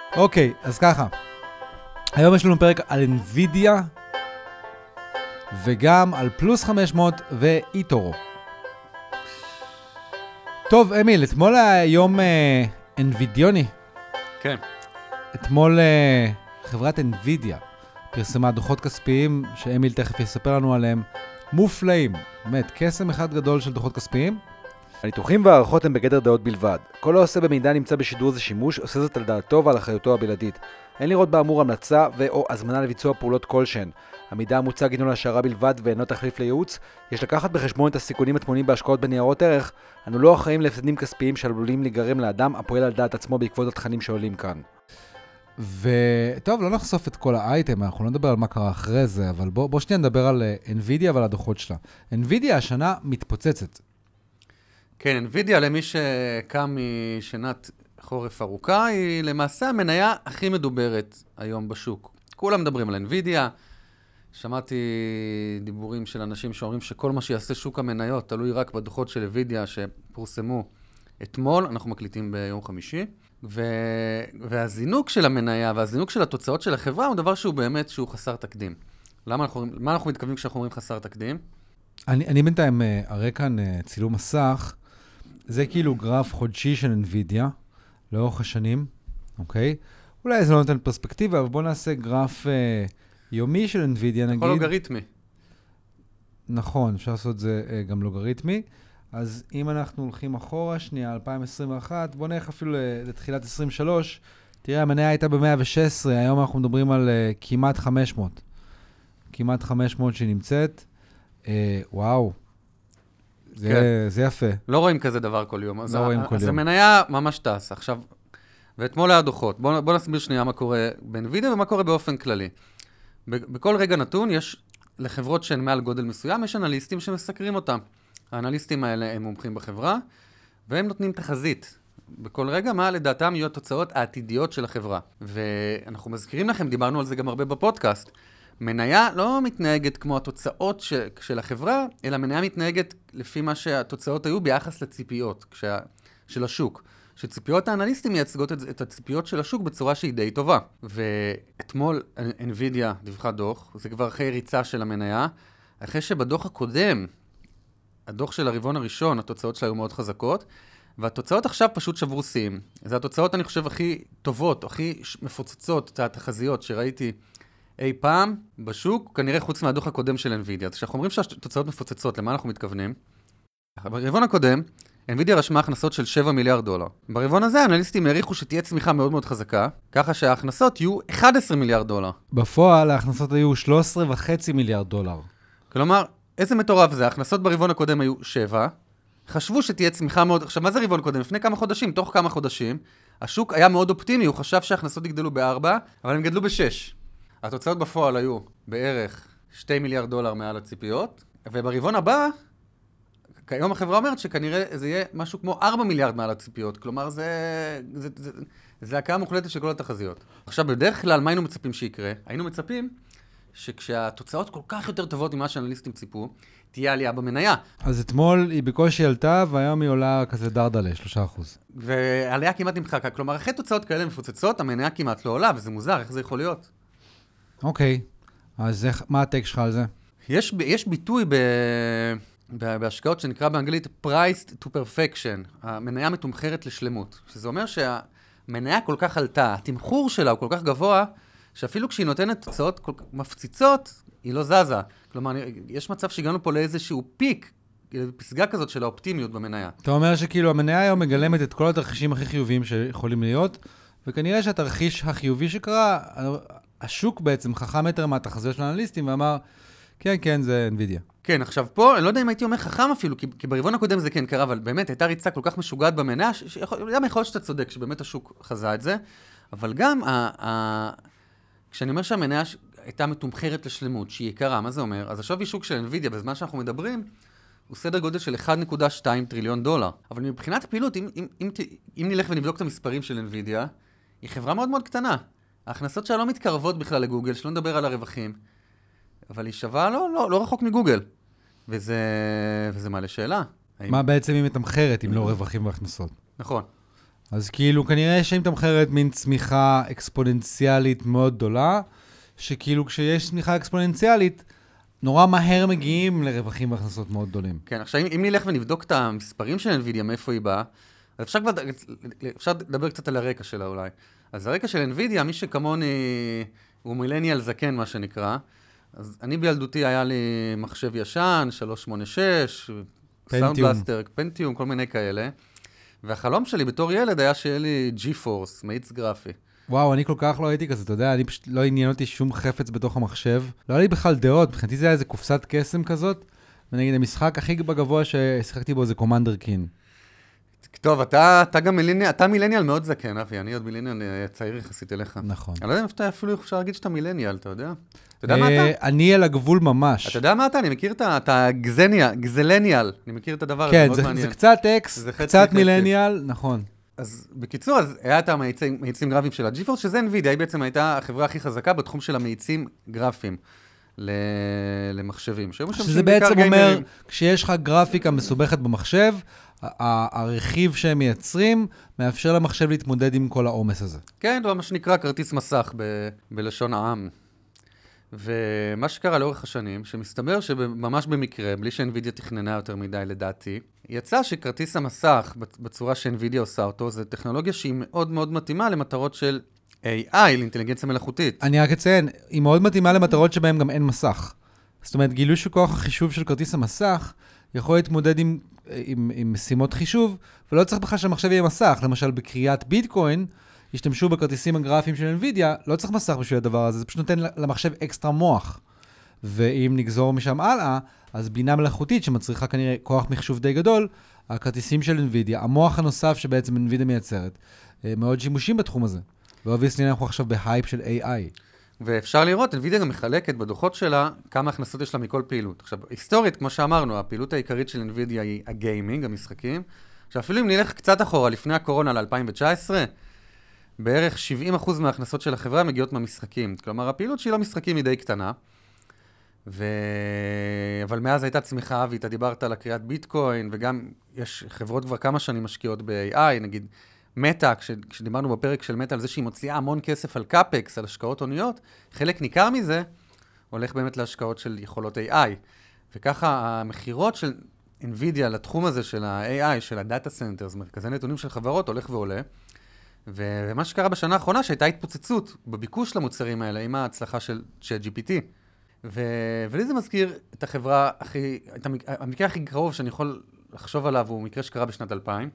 אוקיי, אז ככה. היום יש לנו פרק על NVIDIA, וגם על פלוס 500 ואיטורו. טוב, אמיל, אתמול היה יום NVIDIOני. כן. אתמול חברת NVIDIA פרסמה דוחות כספיים, שאמיל תכף יספר לנו עליהם, מופלאים. באמת, קסם אחד גדול של דוחות כספיים. הניתוחים והערכות הם בגדר דעות בלבד. כל העושה במידע נמצא בשידור זה שימוש, עושה זאת על דעתו ועל אחריותו הבלעדית. אין לראות באמור המלצה ו/או הזמנה לביצוע פעולות כלשהן. המידע המוצג הינו להשערה בלבד ואינו תחליף לייעוץ. יש לקחת בחשבון את הסיכונים הטמונים בהשקעות בניירות ערך. אנו לא אחראים להפסדים כספיים שעלולים להיגרם לאדם הפועל על דעת עצמו בעקבות התכנים שעולים כאן. וטוב, לא נחשוף את כל האייטם, אנחנו לא נדבר על מה קרה אחרי זה, אבל בוא שנייה נדבר על NVIDIA ועל הדוחות שלה. NVIDIA השנה מתפוצצת. כן, NVIDIA, למי שקם משנת חורף ארוכה, היא למעשה המניה הכי מדוברת היום בשוק. כולם מדברים על NVIDIA. שמעתי דיבורים של אנשים שאומרים שכל מה שיעשה שוק המניות תלוי רק בדוחות של NVIDIA שפורסמו אתמול, אנחנו מקליטים ביום חמישי. והזינוק של המניה והזינוק של התוצאות של החברה הוא דבר שהוא באמת שהוא חסר תקדים. מה אנחנו מתכוונים כשאנחנו אומרים חסר תקדים? אני בינתיים אראה כאן צילום מסך. זה כאילו גרף חודשי של NVIDIA, לאורך השנים, אוקיי? אולי זה לא נותן פרספקטיבה, אבל בואו נעשה גרף יומי של NVIDIA, נגיד. הכל לוגריתמי. נכון, אפשר לעשות זה גם לוגריתמי. אז אם אנחנו הולכים אחורה, שנייה, 2021, בואו נלך אפילו לתחילת 23, תראה, המניה הייתה ב-116, היום אנחנו מדברים על כמעט 500. כמעט 500 שהיא נמצאת. וואו. זה יפה. לא רואים כזה דבר כל יום. לא רואים כל יום. אז המניה ממש טס. עכשיו, ואתמול היה דוחות. בוא נסביר שנייה מה קורה ב-NVIDIA ומה קורה באופן כללי. בכל רגע נתון יש לחברות שהן מעל גודל מסוים, יש אנליסטים שמסקרים אותם. האנליסטים האלה הם מומחים בחברה, והם נותנים תחזית. בכל רגע מה לדעתם יהיו התוצאות העתידיות של החברה. ואנחנו מזכירים לכם, דיברנו על זה גם הרבה בפודקאסט. מניה לא מתנהגת כמו התוצאות של החברה, אלא מניה מתנהגת לפי מה שהתוצאות היו ביחס לציפיות של השוק. שציפיות האנליסטים מייצגות את הציפיות של השוק בצורה שהיא די טובה. ואתמול NVIDIA דיווחה דוח, זה כבר אחרי ריצה של המניה, אחרי שבדוח הקודם, הדוח של הרבעון הראשון, התוצאות שלה היו מאוד חזקות, והתוצאות עכשיו פשוט שברו שיאים. זה התוצאות, אני חושב, הכי טובות, הכי מפוצצות, התחזיות שראיתי אי פעם בשוק, כנראה חוץ מהדוח הקודם של NVIDIA. אז כשאנחנו אומרים שהתוצאות מפוצצות, למה אנחנו מתכוונים? ברבעון הקודם, NVIDIA רשמה הכנסות של $7 מיליארד. ברבעון הזה, האנליסטים העריכו שתהיה צמיחה מאוד מאוד חזקה, ככה שההכנסות יהיו $11 מיליארד. בפועל, ההכנסות היו $13.5 מיליארד. כלומר, איזה מטורף זה? ההכנסות ברבעון הקודם היו 7, חשבו שתהיה צמיחה מאוד... עכשיו, מה זה רבעון קודם? לפני כמה חודשים, תוך כמה חודשים, השוק היה מאוד אופטימי, הוא חשב שההכנסות יגדלו ב4, אבל הם גדלו ב6. התוצאות בפועל היו בערך $2 מיליארד מעל הציפיות, וברבעון הבא, כיום החברה אומרת שכנראה זה יהיה משהו כמו 4 מיליארד מעל הציפיות, כלומר זה הקאה מוחלטת של כל התחזיות. עכשיו, בדרך כלל, מה היינו מצפים שיקרה? היינו מצפים שכשהתוצאות כל כך יותר טובות ממה שאנליסטים ציפו, תהיה עלייה במניה. אז אתמול היא בקושי עלתה, והיום היא עולה כזה דרדלה, 3%. ועלייה כמעט נמחקה. כלומר, אחרי תוצאות כאלה מפוצצות, המניה כמעט לא עולה, וזה מוזר, איך זה יכול להיות? אוקיי, אז מה הטייק שלך על זה? יש ביטוי בהשקעות שנקרא באנגלית priced to perfection, המניה מתומחרת לשלמות, שזה אומר שהמניה כל כך עלתה, התמחור שלה הוא כל כך גבוה, שאפילו כשהיא נותנת תוצאות כל כך מפציצות, היא לא זזה. כלומר, יש מצב שהגענו פה לאיזשהו פיק, פסגה כזאת של האופטימיות במניה. אתה אומר שכאילו המניה היום מגלמת את כל התרחישים הכי חיוביים שיכולים להיות, וכנראה שהתרחיש החיובי שקרה, השוק בעצם חכם יותר מהתחזיות של האנליסטים, ואמר, כן, כן, זה NVIDIA. כן, עכשיו פה, אני לא יודע אם הייתי אומר חכם אפילו, כי ברבעון הקודם זה כן קרה, אבל באמת הייתה ריצה כל כך משוגעת במניה, גם יכול להיות שאתה צודק, שבאמת השוק חזה את זה, אבל גם כשאני אומר שהמניה הייתה מתומחרת לשלמות, שהיא יקרה, מה זה אומר? אז השווי שוק של NVIDIA, בזמן שאנחנו מדברים, הוא סדר גודל של $1.2 טריליון. אבל מבחינת הפעילות, אם נלך ונבדוק את המספרים של NVIDIA, היא חברה מאוד מאוד קטנה. ההכנסות שלה לא מתקרבות בכלל לגוגל, שלא נדבר על הרווחים, אבל היא שווה לא רחוק מגוגל. וזה מעלה שאלה. מה בעצם היא מתמחרת אם לא רווחים והכנסות? נכון. אז כאילו, כנראה שהיא מתמחרת מין צמיחה אקספוננציאלית מאוד גדולה, שכאילו כשיש צמיחה אקספוננציאלית, נורא מהר מגיעים לרווחים והכנסות מאוד גדולים. כן, עכשיו אם נלך ונבדוק את המספרים של NVIDIA, מאיפה היא באה, אז אפשר לדבר קצת על הרקע שלה אולי. אז הרקע של NVIDIA, מי שכמוני הוא מילניאל זקן, מה שנקרא, אז אני בילדותי היה לי מחשב ישן, 386, סאונד בלאסטר, פנטיום, כל מיני כאלה. והחלום שלי בתור ילד היה שיהיה לי GeForce, מאיץ גרפי. וואו, אני כל כך לא הייתי כזה, אתה יודע, אני פשוט לא עניין אותי שום חפץ בתוך המחשב. לא היה לי בכלל דעות, מבחינתי זה היה איזה קופסת קסם כזאת, ונגיד, המשחק הכי בגבוה ששיחקתי בו זה קומנדר קין. טוב, אתה גם מילניאל מאוד זקן, אבי, אני עוד מילניאל צעיר יחסית אליך. נכון. אני לא יודע אם אתה אפילו אפשר להגיד שאתה מילניאל, אתה יודע? אתה יודע מה אתה? אני על הגבול ממש. אתה יודע מה אתה? אני מכיר את הגזלניאל, אני מכיר את הדבר הזה, כן, מאוד מעניין. זה קצת אקס, זה חצי, קצת חצי. מילניאל, נכון. אז בקיצור, אז היה את המאיצים גרפיים של ה-GeForce, שזה NVIDIA, היא בעצם הייתה החברה הכי חזקה בתחום של המאיצים גרפיים למחשבים. שזה בעצם אומר, כשיש לך גרפיקה מסובכת במחשב, הרכיב שהם מייצרים מאפשר למחשב להתמודד עם כל העומס הזה. כן, זה מה שנקרא כרטיס מסך בלשון העם. ומה שקרה לאורך השנים, שמסתבר שממש במקרה, בלי ש-NVIDIA תכננה יותר מדי לדעתי, יצא שכרטיס המסך, בצורה ש-NVIDIA עושה אותו, זה טכנולוגיה שהיא מאוד מאוד מתאימה למטרות של AI, לאינטליגנציה מלאכותית. אני רק אציין, היא מאוד מתאימה למטרות שבהן גם אין מסך. זאת אומרת, גילו שכוח החישוב של כרטיס המסך יכול להתמודד עם משימות חישוב, ולא צריך בכלל שהמחשב יהיה מסך. למשל, בקריאת ביטקוין, השתמשו בכרטיסים הגרפיים של NVIDIA, לא צריך מסך בשביל הדבר הזה, זה פשוט נותן למחשב אקסטרה מוח. ואם נגזור משם הלאה, אז בינה מלאכותית שמצריכה כנראה כוח מחשוב די גדול, הכרטיסים של NVIDIA, המוח הנוסף שבעצם NVIDIA מייצרת, מאוד שימושים בתחום הזה. ואובייסלי אנחנו עכשיו בהייפ של AI. ואפשר לראות, NVIDIA גם מחלקת בדוחות שלה כמה הכנסות יש לה מכל פעילות. עכשיו, היסטורית, כמו שאמרנו, הפעילות העיקרית של NVIDIA היא הגיימינג, המשחקים. עכשיו, אפילו אם נלך קצת אחורה, לפני הקורונה ל-2019, בערך 70% מההכנסות של החברה מגיעות מהמשחקים. כלומר, הפעילות שהיא לא משחקים היא די קטנה. אבל מאז הייתה צמיחה, ואתה דיברת על הקריאת ביטקוין, וגם יש חברות כבר כמה שנים משקיעות ב-AI, נגיד מטה, כשדיברנו בפרק של מטה על זה שהיא מוציאה המון כסף על קאפקס, על השקעות הוניות, חלק ניכר מזה הולך באמת להשקעות של יכולות AI. וככה המחירות של NVIDIA לתחום הזה של ה-AI, של הדאטה סנטרס, מרכזי נתונים של חברות, הולך ועולה. ומה שקרה בשנה האחרונה, שהייתה התפוצצות בביקוש למוצרים האלה, עם ההצלחה של ChatGPT. ולי זה מזכיר את החברה המקרה הכי קרוב שאני יכול לחשוב עליו, הוא מקרה שקרה בשנת 2000.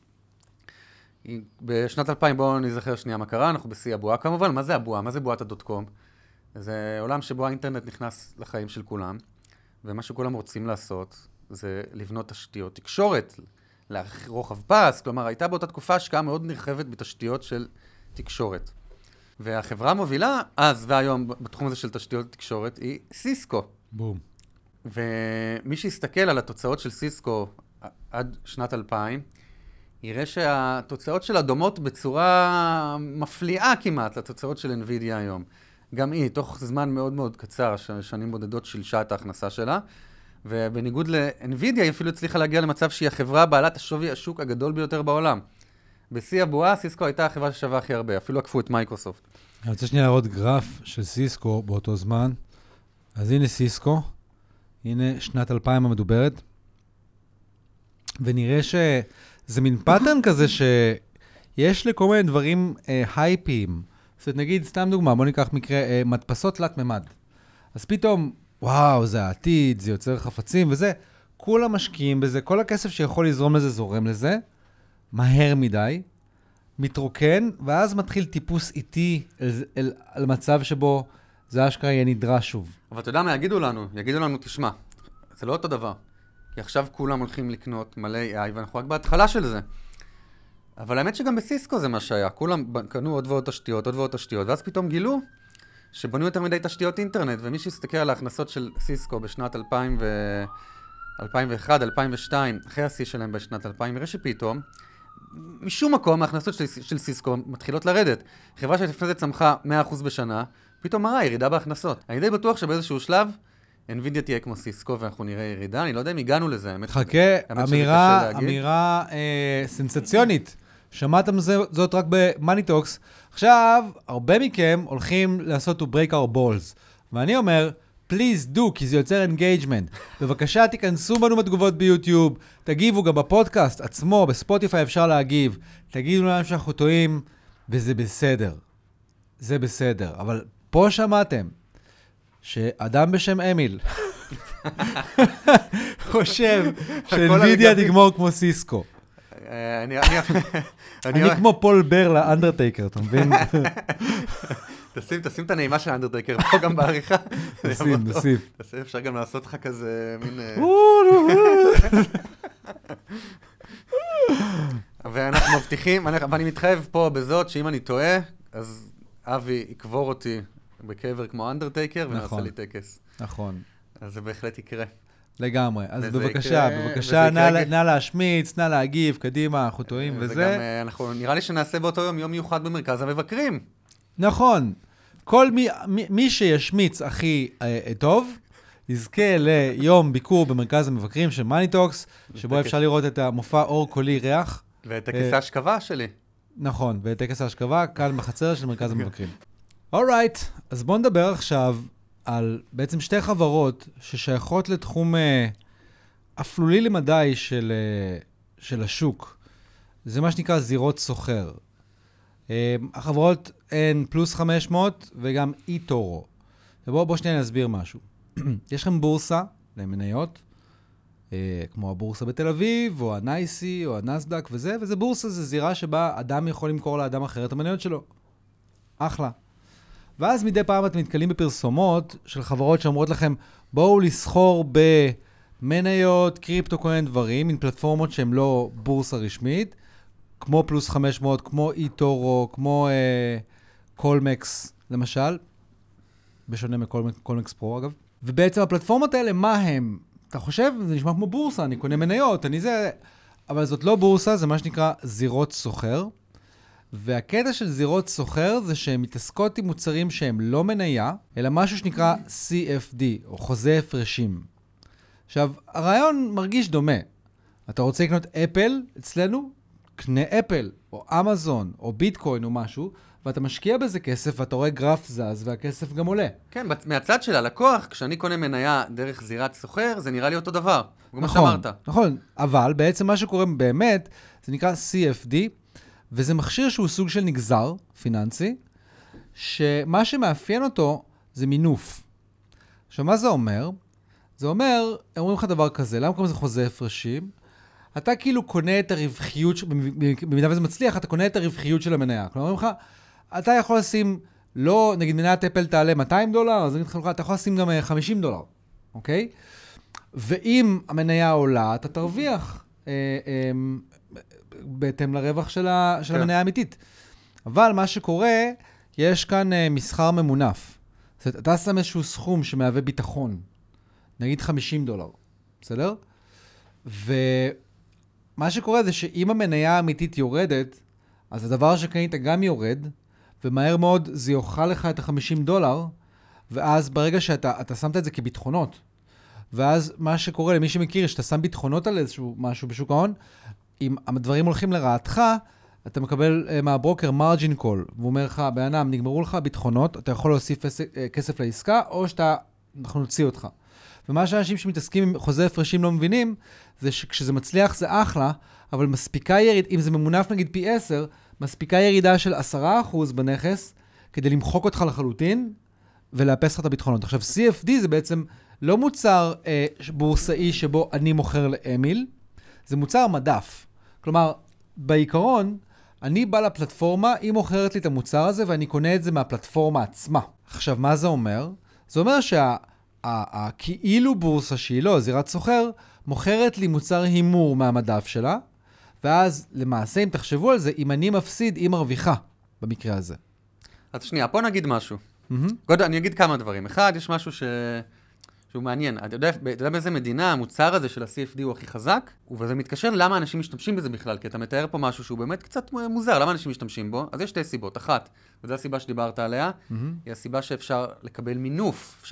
בשנת 2000, בואו נזכר שנייה מה קרה, אנחנו בשיא הבועה כמובן. מה זה הבועה? מה זה בועת הדוט-קום? זה עולם שבו האינטרנט נכנס לחיים של כולם, ומה שכולם רוצים לעשות זה לבנות תשתיות תקשורת, לרוחב פס, כלומר הייתה באותה תקופה השקעה מאוד נרחבת בתשתיות של תקשורת. והחברה המובילה אז והיום בתחום הזה של תשתיות תקשורת היא סיסקו. בום. ומי שיסתכל על התוצאות של סיסקו עד שנת 2000, יראה שהתוצאות שלה דומות בצורה מפליאה כמעט לתוצאות של NVIDIA היום. גם היא, תוך זמן מאוד מאוד קצר, שנים בודדות שילשה את ההכנסה שלה, ובניגוד ל-NVIDIA היא אפילו הצליחה להגיע למצב שהיא החברה בעלת השווי השוק הגדול ביותר בעולם. בשיא הבועה, סיסקו הייתה החברה ששווה הכי הרבה, אפילו עקפו את מייקרוסופט. אני רוצה שנייה להראות גרף של סיסקו באותו זמן. אז הנה סיסקו, הנה שנת 2000 המדוברת, ונראה שזה מין פאטרן כזה שיש לכל מיני דברים הייפיים. זאת אומרת, נגיד, סתם דוגמה, בוא ניקח מקרה, מדפסות תלת ממד. אז פתאום, וואו, זה העתיד, זה יוצר חפצים וזה, כולם משקיעים בזה, כל הכסף שיכול לזרום לזה זורם לזה, מהר מדי, מתרוקן, ואז מתחיל טיפוס איטי על מצב שבו זה אשכרה יהיה נדרש שוב. אבל אתה יודע מה יגידו לנו? יגידו לנו, תשמע, זה לא אותו דבר. כי עכשיו כולם הולכים לקנות מלא AI, ואנחנו רק בהתחלה של זה. אבל האמת שגם בסיסקו זה מה שהיה. כולם קנו עוד ועוד תשתיות, עוד ועוד תשתיות, ואז פתאום גילו שבנו יותר מדי תשתיות אינטרנט, ומי שיסתכל על ההכנסות של סיסקו בשנת 2001, 2002, אחרי השיא שלהם בשנת 2000, יראה שפתאום, משום מקום, ההכנסות של סיסקו מתחילות לרדת. חברה שלפני זה צמחה 100% בשנה, פתאום מראה ירידה בהכנסות. אני די בטוח שבאיזשהו שלב, NVIDIA תהיה כמו סיסקו ואנחנו נראה ירידה. אני לא יודע אם הגענו לזה. חכה, אמירה סנסציונית. שמעתם זאת רק במאניטוקס. עכשיו, הרבה מכם הולכים לעשות to break our balls. ואני אומר, please do, כי זה יוצר engagement. בבקשה, תיכנסו בנו בתגובות ביוטיוב, תגיבו גם בפודקאסט עצמו, בספוטיפיי אפשר להגיב. תגידו לנו שאנחנו טועים, וזה בסדר. זה בסדר. אבל פה שמעתם שאדם בשם אמיל חושב שאינווידיה תגמור כמו סיסקו. אני כמו פול בר לאנדרטייקר, אתה מבין? תשים את הנעימה של האנדרטייקר פה גם בעריכה. תשים. אפשר גם לעשות לך כזה מין... ואנחנו מבטיחים, ואני מתחייב פה בזאת שאם אני טועה, אז אבי יקבור אותי בקבר כמו אנדרטייקר ונעשה לי טקס. נכון. אז זה בהחלט יקרה. לגמרי. אז בבקשה, נא להשמיץ, נא להגיב, קדימה, אנחנו טועים וזה. נראה לי שנעשה באותו יום מיוחד במרכז המבקרים. נכון. כל מי שישמיץ הכי טוב, יזכה ליום ביקור במרכז המבקרים של מאניטוקס, שבו אפשר לראות את המופע אור קולי ריח. ואת טקס ההשכבה שלי. נכון, ואת טקס ההשכבה, כאן בחצר של מרכז המבקרים. אורייט, אז בואו נדבר עכשיו על בעצם שתי חברות ששייכות לתחום אפלולי למדי של השוק. זה מה שנקרא זירות סוחר. החברות הן פלוס 500 וגם איטורו. ובואו שנייה נסביר משהו. יש לכם בורסה למניות, כמו הבורסה בתל אביב, או הנייסי, או הנסדק וזה בורסה, זה זירה שבה אדם יכול למכור לאדם אחר את המניות שלו. אחלה. ואז מדי פעם אתם מתקלים בפרסומות של חברות שאומרות לכם, בואו לסחור במניות, קריפטו, כל מיני דברים, עם פלטפורמות שהן לא בורסה רשמית, כמו פלוס 500, כמו איטורו, כמו קולמקס, למשל, בשונה מקולמקס פרו אגב. ובעצם הפלטפורמות האלה, מה הם? אתה חושב, זה נשמע כמו בורסה, אני קונה מניות, אני זה, אבל זאת לא בורסה, זה מה שנקרא זירות סוחר. והקטע של זירות סוחר זה שהן מתעסקות עם מוצרים שהם לא מניה, אלא משהו שנקרא CFD, או חוזה הפרשים. עכשיו, הרעיון מרגיש דומה. אתה רוצה לקנות אפל אצלנו? קנה אפל, או אמזון, או ביטקוין, או משהו, ואתה משקיע בזה כסף, ואתה רואה גרף זז, והכסף גם עולה. כן, מהצד של הלקוח, כשאני קונה מניה דרך זירת סוחר, זה נראה לי אותו דבר. נכון, נכון. אבל בעצם מה שקורה באמת, זה נקרא CFD, וזה מכשיר שהוא סוג של נגזר פיננסי, שמה שמאפיין אותו זה מינוף. עכשיו, מה זה אומר? זה אומר, אומרים לך דבר כזה, למה קוראים לזה חוזה הפרשים? אתה כאילו קונה את הרווחיות, במידה וזה מצליח, אתה קונה את הרווחיות של המניה. כלומר, אומרים לך, אתה יכול לשים, לא, נגיד מניית אפל תעלה $200, אז אני אגיד לך, אתה יכול לשים גם $50, אוקיי? ואם המניה עולה, אתה תרוויח בהתאם לרווח של המניה האמיתית. אבל מה שקורה, יש כאן מסחר ממונף. זאת אומרת, אתה שם איזשהו סכום שמהווה ביטחון, נגיד $50, בסדר? ומה שקורה זה שאם המניה האמיתית יורדת, אז הדבר שקנית גם יורד, ומהר מאוד זה יאכל לך את $50, ואז ברגע שאתה שמת את זה כביטחונות, ואז מה שקורה למי שמכיר, שאתה שם ביטחונות על איזשהו משהו בשוק ההון, אם הדברים הולכים לרעתך, אתה מקבל מהברוקר מרג'ין קול, והוא אומר לך, בענם, נגמרו לך ביטחונות, אתה יכול להוסיף כסף לעסקה, או אנחנו נוציא אותך. ומה שאנשים שמתעסקים עם חוזה הפרשים לא מבינים, זה שכשזה מצליח זה אחלה, אבל מספיקה ירידה, אם זה ממונף נגיד פי 10, מספיקה ירידה של 10% בנכס, כדי למחוק אותך לחלוטין, ולאפס לך את הביטחונות. עכשיו, CFD זה בעצם לא מוצר בורסאי שבו אני מוכר לאמיל, זה מוצר מדף. כלומר, בעיקרון, אני בא לפלטפורמה, היא מוכרת לי את המוצר הזה, ואני קונה את זה מהפלטפורמה עצמה. עכשיו, מה זה אומר? זה אומר כאילו בורסה שהיא לא, זירת סוחר, מוכרת לי מוצר הימור מהמדף שלה, ואז למעשה, אם תחשבו על זה, אם אני מפסיד, היא מרוויחה במקרה הזה. אז שנייה, פה נגיד משהו. קודם, אני אגיד כמה דברים. אחד, יש משהו שהוא מעניין. אתה יודע באיזה מדינה המוצר הזה של ה-CFD הוא הכי חזק, וזה מתקשר למה אנשים משתמשים בזה בכלל, כי אתה מתאר פה משהו שהוא באמת קצת מוזר, למה אנשים משתמשים בו? אז יש שתי סיבות. אחת, וזו הסיבה שדיברת עליה, היא הסיבה שאפשר לקבל מינוף. אפשר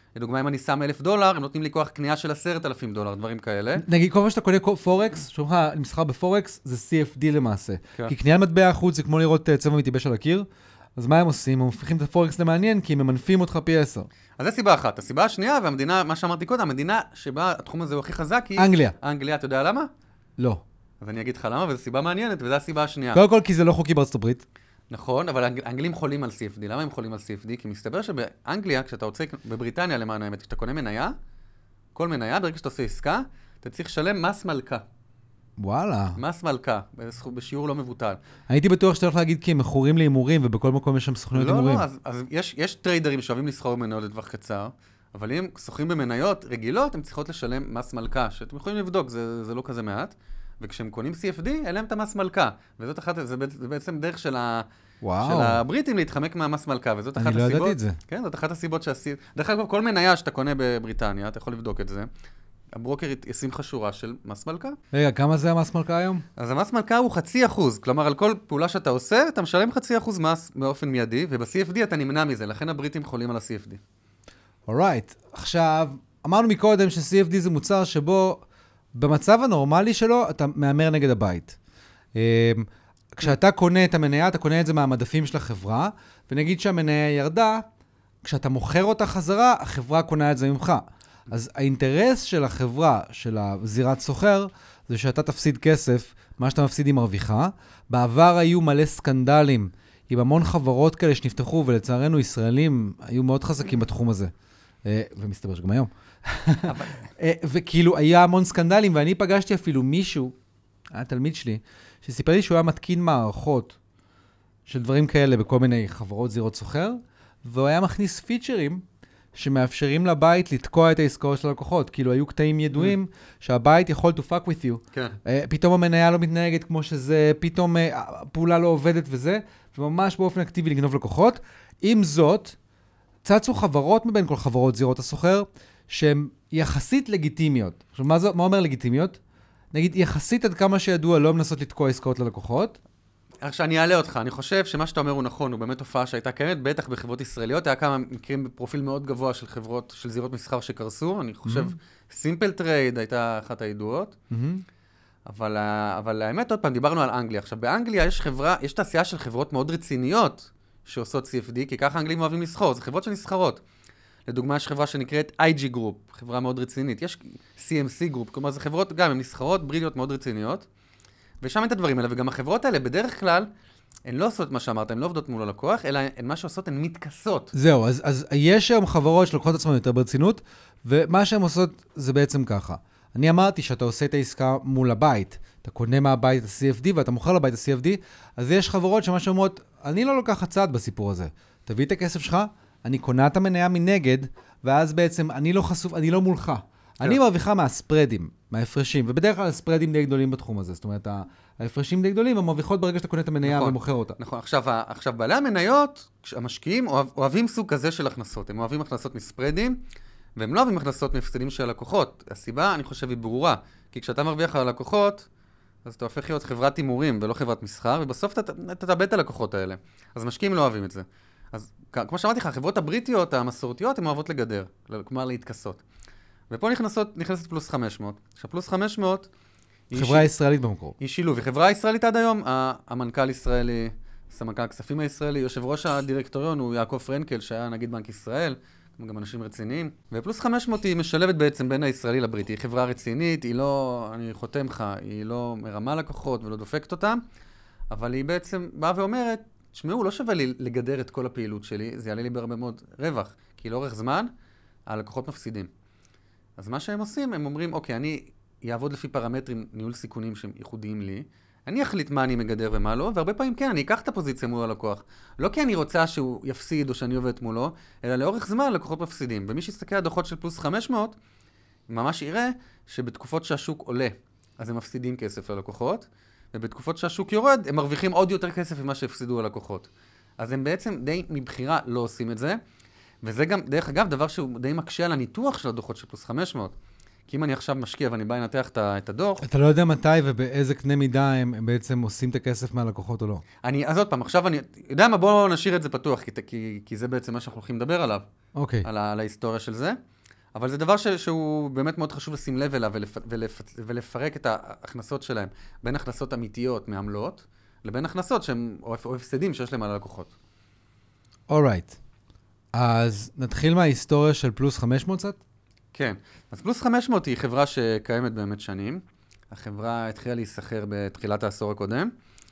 לדוגמה, אם אני שם $1,000, הם נותנים לי כוח קנייה של $10,000, דברים כאלה. נגיד, כל מה שאתה קונה פורקס, שאומרים לך, מסחר בפורקס, זה CFD למעשה. כן. כי קנייה מטבע החוץ זה כמו לראות צבע מתייבש על הקיר, אז מה הם עושים? הם הופכים את הפורקס למעניין, כי הם ממנפים אותך פי 10. אז זו סיבה אחת. הסיבה השנייה, והמדינה, מה שאמרתי קודם, המדינה שבה התחום הזה הוא הכי חזק היא... אנגליה. אנגליה, אתה יודע למה? לא. אז אני אגיד לך למה, וזו סיבה מעניינת, וזו הסיבה השנייה. קודם כל, כי זה לא חוקי בארצות הברית. נכון, אבל האנגלים חולים על CFD. למה הם חולים על CFD? כי מסתבר שבאנגליה, כשאתה רוצה, בבריטניה למען האמת, כשאתה קונה מניה, כל מניה, ברגע שאתה עושה עסקה, אתה צריך לשלם מס מלכה. וואלה. מס מלכה, בשיעור לא מבוטל. הייתי בטוח שאתה הולך להגיד כי הם מכורים להימורים, ובכל מקום יש שם סוכנויות הימורים. לא, אז יש טריידרים שאוהבים לסחור במניות לטווח קצר, אבל אם סוחרים במניות רגילות, הם צריכות לשלם מס מלכה, שאתם יכולים לבדוק, זה לא כזה מעט. וכשהם קונים CFD, אין להם את המס מלכה. וזאת אחת, זה בעצם דרך של הבריטים להתחמק מהמס מלכה, וזאת אחת הסיבות. אני לא ידעתי את זה. כן, זאת אחת הסיבות דרך אגב, כל מניה שאתה קונה בבריטניה, אתה יכול לבדוק את זה. הברוקר ישים לך שורה של מס מלכה. רגע, כמה זה המס מלכה היום? אז המס מלכה הוא 0.5%, כלומר על כל פעולה שאתה עושה, אתה משלם 0.5% מס באופן מיידי, וב-CFD אתה נמנע מזה, לכן הבריטים חולים על ה-CFD. אורייט, עכשיו, אמרנו מקודם ש-CFD זה מוצר שבו במצב הנורמלי שלו אתה מאמר נגד הבית. כשאתה קונה את המניה, אתה קונה את זה מהמדפים של החברה, ונגיד שהמניה ירדה, כשאתה מוכר אותה חזרה, החברה קונה את זה ממך. אז האינטרס של החברה, של הזירת סוחר, זה שאתה תפסיד כסף, מה שאתה מפסיד היא מרוויחה. בעבר היו מלא סקנדלים, עם המון חברות כאלה שנפתחו, ולצערנו ישראלים היו מאוד חזקים בתחום הזה. ומסתבר שגם היום. וכאילו היה המון סקנדלים, ואני פגשתי אפילו מישהו, היה תלמיד שלי, שסיפר לי שהוא היה מתקין מערכות של דברים כאלה בכל מיני חברות זירות סוחר, והוא היה מכניס פיצ'רים שמאפשרים לבית לתקוע את העסקאות של הלקוחות. כאילו היו קטעים ידועים שהבית יכול to fuck with you. כן. פתאום המניה לא מתנהגת כמו שזה, פתאום הפעולה לא עובדת וזה, וממש באופן אקטיבי לגנוב לקוחות. עם זאת, צצו חברות מבין כל חברות זירות הסוחר, שהן יחסית לגיטימיות. עכשיו, מה אומר לגיטימיות? נגיד, יחסית עד כמה שידוע לא מנסות לתקוע עסקאות ללקוחות. עכשיו, אני אעלה אותך. אני חושב שמה שאתה אומר הוא נכון, הוא באמת תופעה שהייתה קיימת, בטח בחברות ישראליות. היה כמה מקרים בפרופיל מאוד גבוה של חברות, של זירות מסחר שקרסו. אני חושב, סימפל טרייד הייתה אחת הידועות. אבל האמת, עוד פעם, דיברנו על אנגליה. עכשיו, באנגליה יש תעשייה של חברות מאוד רציניות שעושות CFD, כי ככה האנגלים אוהבים לסחור. זה חברות שנסחרות. לדוגמה, יש חברה שנקראת IG Group, חברה מאוד רצינית. יש CMC Group, כלומר, זה חברות, גם הן נסחרות, בריטיות מאוד רציניות. ושם את הדברים האלה, וגם החברות האלה, בדרך כלל, הן לא עושות מה שאמרת, הן לא עובדות מול הלקוח, אלא הן מה שעושות, הן מתכסות. זהו, אז יש היום חברות שלוקחות עצמן יותר ברצינות, ומה שהן עושות זה בעצם ככה. אני אמרתי שאתה עושה את העסקה מול הבית, אתה קונה מהבית את ה-CFD ואתה מוכר לבית את ה-CFD, אז יש חברות שמה שאומרות, אני לא לוקח צד בסיפור הזה. תביא את הכסף שלך, אני קונה את המניה מנגד, ואז בעצם אני לא חשוף, אני לא מולך. אני מרוויחה מהספרדים, מההפרשים, ובדרך כלל הספרדים די גדולים בתחום הזה. זאת אומרת, ההפרשים די גדולים, הם מרוויחות ברגע שאתה קונה את המניה ומוכר אותה. נכון, עכשיו בעלי המניות, המשקיעים אוהבים סוג כזה של הכנסות. הם אוהבים הכנסות מספרדים, והם לא אוהבים הכנסות מהפסדים של הלקוחות. הסיבה, אני חושב, היא ברורה. כי כשאתה מרוויח על הלקוחות, אז אתה הופך להיות חברת הימורים ולא חברת מסחר, ובסוף אתה תאבד את הלקוחות האלה. אז משקיעים לא אוהבים את זה. אז כמו שאמרתי לך, החברות הבריטיות, המסורתיות, הן אוהבות לגדר, כלומר להתכסות. ופה נכנסת פלוס 500. עכשיו, פלוס 500... חברה ישראלית במקור. היא שילוב. היא חברה ישראלית עד היום. המנכ"ל ישראלי, סמנכ"ל הכספים הישראלי, יושב ראש הדירקטוריון הוא יעקב פרנקל, שהיה נגיד בנק ישראל, גם אנשים רציניים. ופלוס 500 היא משלבת בעצם בין הישראלי לבריטי. היא חברה רצינית, היא לא, אני חותם לך, היא לא מרמה לקוחות ולא דופקת אותם, אבל היא בעצם באה ואומרת, תשמעו, לא שווה לי לגדר את כל הפעילות שלי, זה יעלה לי בהרבה מאוד רווח, כי לאורך זמן הלקוחות מפסידים. אז מה שהם עושים, הם אומרים, אוקיי, אני אעבוד לפי פרמטרים ניהול סיכונים שהם ייחודיים לי, אני אחליט מה אני מגדר ומה לא, והרבה פעמים כן, אני אקח את הפוזיציה מול הלקוח. לא כי אני רוצה שהוא יפסיד או שאני עובד מולו, אלא לאורך זמן לקוחות מפסידים. ומי שיסתכל על דוחות של פלוס 500, ממש יראה שבתקופות שהשוק עולה, אז הם מפסידים כסף ללקוחות, ובתקופות שהשוק יורד, הם מרוויחים עוד יותר כסף ממה שהפסידו הלקוחות. אז הם בעצם די מבחירה לא עושים את זה, וזה גם, דרך אגב, דבר שהוא די מקשה על הניתוח של הדוחות של פלוס 500. כי אם אני עכשיו משקיע ואני בא לנתח את הדוח, אתה לא יודע מתי ובאיזה קנה מידה הם בעצם עושים את הכסף מהלקוחות או לא. אז עוד פעם, עכשיו אני יודע מה, בואו נשאיר את זה פתוח, כי זה בעצם מה שאנחנו הולכים לדבר עליו, אוקיי. על ההיסטוריה של זה. אבל זה דבר שהוא באמת מאוד חשוב לשים לב אליו ולפרק את ההכנסות שלהם בין הכנסות אמיתיות מעמלות, לבין הכנסות שהם, או הפסדים שיש להם על הלקוחות. אורייט. אז נתחיל מההיסטוריה של פלוס 500 קצת? כן. אז פלוס 500 היא חברה שקיימת באמת שנים. החברה התחילה להיסחר בתחילת העשור הקודם,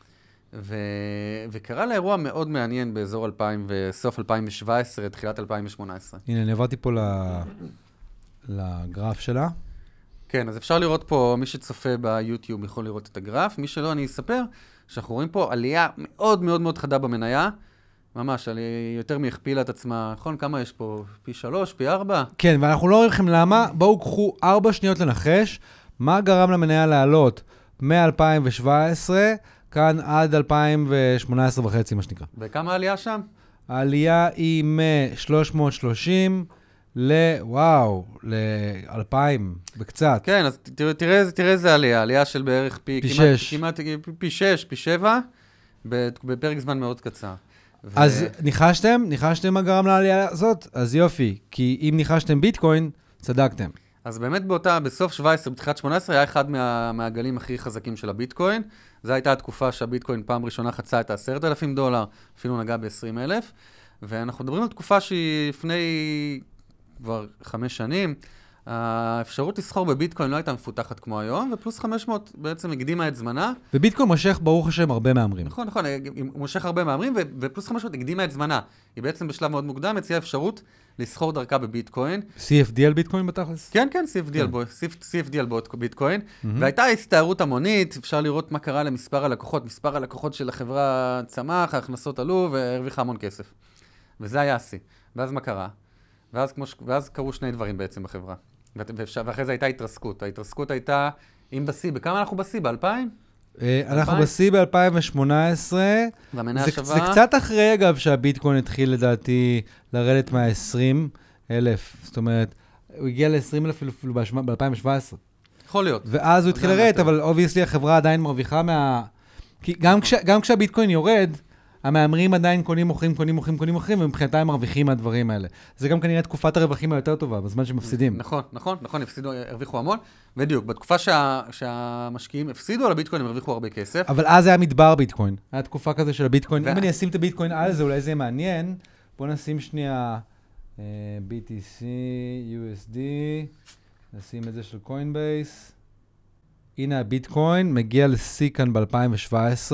וקרה לה אירוע מאוד מעניין באזור 2000 וסוף 2017, תחילת 2018. הנה, אני עברתי פה לגרף שלה. כן, אז אפשר לראות פה, מי שצופה ביוטיוב יכול לראות את הגרף, מי שלא, אני אספר שאנחנו רואים פה עלייה מאוד מאוד מאוד חדה במניה, ממש, יותר מהכפילה את עצמה, נכון? כמה יש פה? פי 3, פי 4? כן, ואנחנו לא רואים לכם למה. בואו קחו 4 שניות לנחש. מה גרם למניה לעלות מ-2017, כאן עד 2018 וחצי, מה שנקרא. וכמה העלייה שם? העלייה היא מ-330 וואו, ל-2,000 וקצת. כן, אז תראה איזה עלייה, עלייה של בערך פי 6. כמעט פי 6, פי 7, בפרק זמן מאוד קצר. אז ניחשתם מה גרם לעלייה הזאת? אז יופי, כי אם ניחשתם ביטקוין, צדקתם. אז באמת בסוף 17, בתחילת 18, היה אחד מהגלים הכי חזקים של הביטקוין. זו הייתה התקופה שהביטקוין פעם ראשונה חצה את $10,000, אפילו נגע ב-20,000. ואנחנו מדברים על תקופה שהיא לפני כבר 5 שנים. האפשרות לסחור בביטקוין לא הייתה מפותחת כמו היום, ופלוס 500 בעצם הקדימה את זמנה. וביטקוין מושך, ברוך השם, הרבה מהמרים. נכון, הוא מושך הרבה מהמרים, ופלוס 500 הקדימה את זמנה. היא בעצם בשלב מאוד מוקדם הציעה אפשרות לסחור דרכה בביטקוין. CFD על ביטקוין בתכלס? כן, CFD על ביטקוין. והייתה הסתערות המונית, אפשר לראות מה קרה למספר הלקוחות. מספר הלקוחות של החברה צמח, ההכנסות עלו והרוויחה המון כסף. וזה היה השיא. ואז מה קרה? ואז קרו שני דברים בעצם בחברה. ואחרי זה הייתה התרסקות. ההתרסקות הייתה, אם בשיא, בכמה אנחנו בשיא? ב-2000? אנחנו בשיא ב-2018. והמניה שווה? זה קצת אחרי, אגב, שהביטקוין התחיל לדעתי לרדת מה-20,000. זאת אומרת, הוא הגיע ל-20,000 אפילו ב-2017. יכול להיות. ואז הוא התחיל לרדת, אבל obviously החברה עדיין מרוויחה כי גם כשהביטקוין יורד, המאמרים עדיין קונים, מוכרים, ומבחינתם הם מרוויחים מהדברים האלה. זה גם כנראה תקופת הרווחים היותר טובה, בזמן שמפסידים. נכון, הרוויחו המון. בדיוק, בתקופה שהמשקיעים הפסידו על הביטקוין, הם הרוויחו הרבה כסף. אבל אז היה מדבר ביטקוין. היה תקופה כזה של הביטקוין. אם אני אשים את הביטקוין על זה, אולי זה יהיה מעניין. בואו נשים שנייה BTC, USD, נשים את זה של קוינבייס. הנה הביטקוין, מגיע לשיא כאן ב-2017.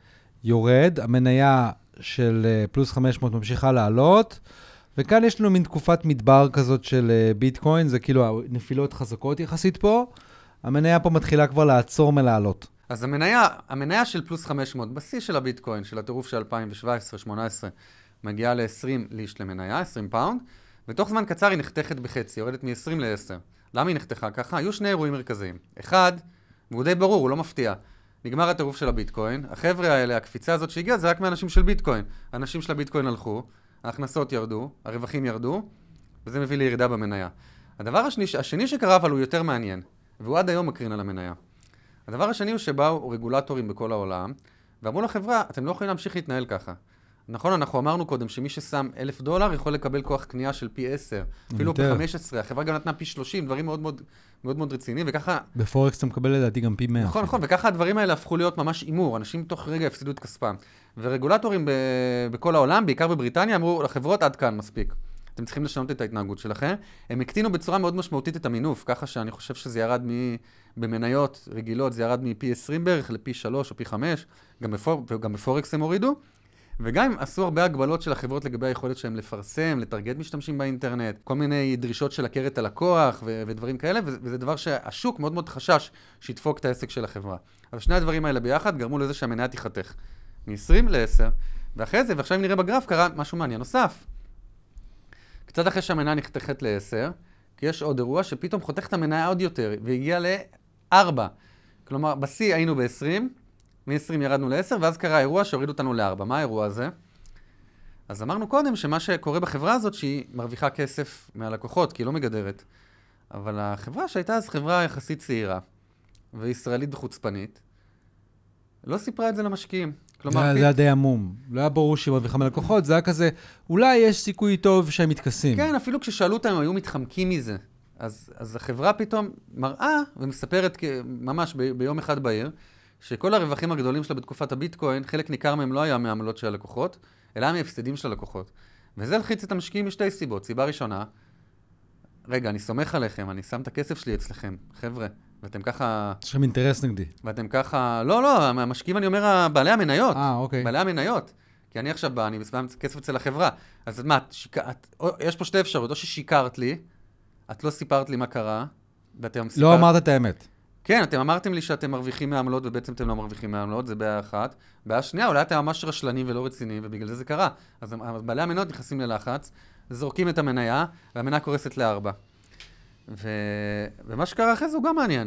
יורד, המניה של פלוס 500 ממשיכה לעלות, וכאן יש לנו מין תקופת מדבר כזאת של ביטקוין, זה כאילו נפילות חזקות יחסית פה, המניה פה מתחילה כבר לעצור מלעלות. אז המניה של פלוס 500, בשיא של הביטקוין, של הטירוף של 2017-2018, מגיעה ל-20 ליש למניה, 20 פאונד, ותוך זמן קצר היא נחתכת בחצי, יורדת מ-20 ל-10. למה היא נחתכה ככה? היו שני אירועים מרכזיים. אחד, והוא די ברור, הוא לא מפתיע. נגמר הטירוף של הביטקוין, החבר'ה האלה, הקפיצה הזאת שהגיעה, זה רק מאנשים של ביטקוין. האנשים של הביטקוין הלכו, ההכנסות ירדו, הרווחים ירדו, וזה מביא לירידה במניה. הדבר השני שקרה, אבל הוא יותר מעניין, והוא עד היום מקרין על המניה. הדבר השני הוא שבאו רגולטורים בכל העולם, ואמרו לחברה, אתם לא יכולים להמשיך להתנהל ככה. נכון, אנחנו אמרנו קודם שמי ששם $1,000 יכול לקבל כוח קנייה של פי 10, אפילו פי 15, החברה גם נתנה פי 30, דברים מאוד מאוד, מאוד, מאוד רציניים, וככה... בפורקס אתה מקבל לדעתי גם פי 100. נכון, וככה הדברים האלה הפכו להיות ממש אימור, אנשים תוך רגע הפסידו את כספם. ורגולטורים בכל העולם, בעיקר בבריטניה, אמרו לחברות עד כאן מספיק. אתם צריכים לשנות את ההתנהגות שלכם. הם הקטינו בצורה מאוד משמעותית את המינוף, ככה שאני חושב שזה ירד במניות רגילות, זה ירד מפי 20 בערך לפי 3 או פי 5, גם בפורקס הם הורידו. וגם עשו הרבה הגבלות של החברות לגבי היכולת שלהם לפרסם, לטרגט משתמשים באינטרנט, כל מיני דרישות של הכרת הלקוח ודברים כאלה, וזה דבר שהשוק מאוד מאוד חשש שידפוק את העסק של החברה. אז שני הדברים האלה ביחד גרמו לזה שהמניה תיחתך מ-20 ל-10, ואחרי זה, ועכשיו אם נראה בגרף, קרה משהו מעניין נוסף. קצת אחרי שהמניה נחתכת ל-10, כי יש עוד אירוע שפתאום חותך את המניה עוד יותר, והגיע ל-4. כלומר, בשיא היינו ב-20, מ-20 ירדנו ל-10, ואז קרה אירוע שהוריד אותנו ל-4. מה האירוע הזה? אז אמרנו קודם שמה שקורה בחברה הזאת, שהיא מרוויחה כסף מהלקוחות, כי היא לא מגדרת. אבל החברה שהייתה אז חברה יחסית צעירה, וישראלית וחוצפנית, לא סיפרה את זה למשקיעים. זה היה די עמום. לא היה ברור שהיא מרוויחה מלקוחות, זה היה כזה, אולי יש סיכוי טוב שהם מתכסים. כן, אפילו כששאלו אותם, הם היו מתחמקים מזה. אז החברה פתאום מראה ומספרת ממש ביום אחד בעיר, שכל הרווחים הגדולים שלה בתקופת הביטקוין, חלק ניכר מהם לא היה מהעמלות של הלקוחות, אלא מהפסדים של הלקוחות. וזה הלחיץ את המשקיעים משתי סיבות. סיבה ראשונה, רגע, אני סומך עליכם, אני שם את הכסף שלי אצלכם, חבר'ה, ואתם ככה... יש לכם אינטרס נגדי. ואתם ככה... לא, המשקיעים, אני אומר, בעלי המניות. אוקיי. בעלי המניות. כי אני עכשיו בא, אני שם כסף אצל החברה. אז מה, יש פה שתי אפשרות, או ששיקרת לי, את לא סיפרת לי מה קרה, ואתם לא אמרת את האמת. כן, אתם אמרתם לי שאתם מרוויחים מהעמלות, ובעצם אתם לא מרוויחים מהעמלות, זה בעיה אחת. בעיה שנייה, אולי אתם ממש רשלנים ולא רציניים, ובגלל זה קרה. אז בעלי המניות נכנסים ללחץ, זורקים את המניה, והמניה קורסת ל4. ומה שקרה אחרי זה הוא גם מעניין.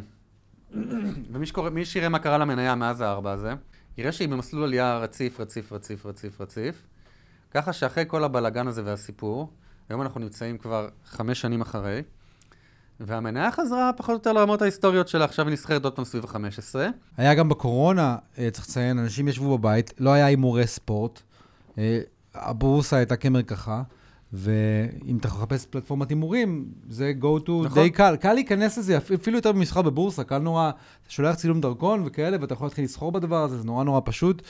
ומי שיראה מה קרה למניה מאז ה4 הזה, יראה שהיא במסלול עלייה רציף, רציף, רציף, רציף, רציף. ככה שאחרי כל הבלגן הזה והסיפור, היום אנחנו נמצאים כבר 5 שנים אחרי, והמניה חזרה פחות או יותר לרמות ההיסטוריות שלה, עכשיו היא נסחרת עוד פעם סביב ה-15. היה גם בקורונה, צריך לציין, אנשים ישבו בבית, לא היה הימורי ספורט, הבורסה הייתה כמרקחה, ואם אתה מחפש פלטפורמת הימורים, זה go to די קל. קל להיכנס לזה, אפילו יותר במסחר בבורסה, קל נורא, אתה שולח צילום דרכון וכאלה, ואתה יכול להתחיל לסחור בדבר הזה, זה נורא נורא פשוט.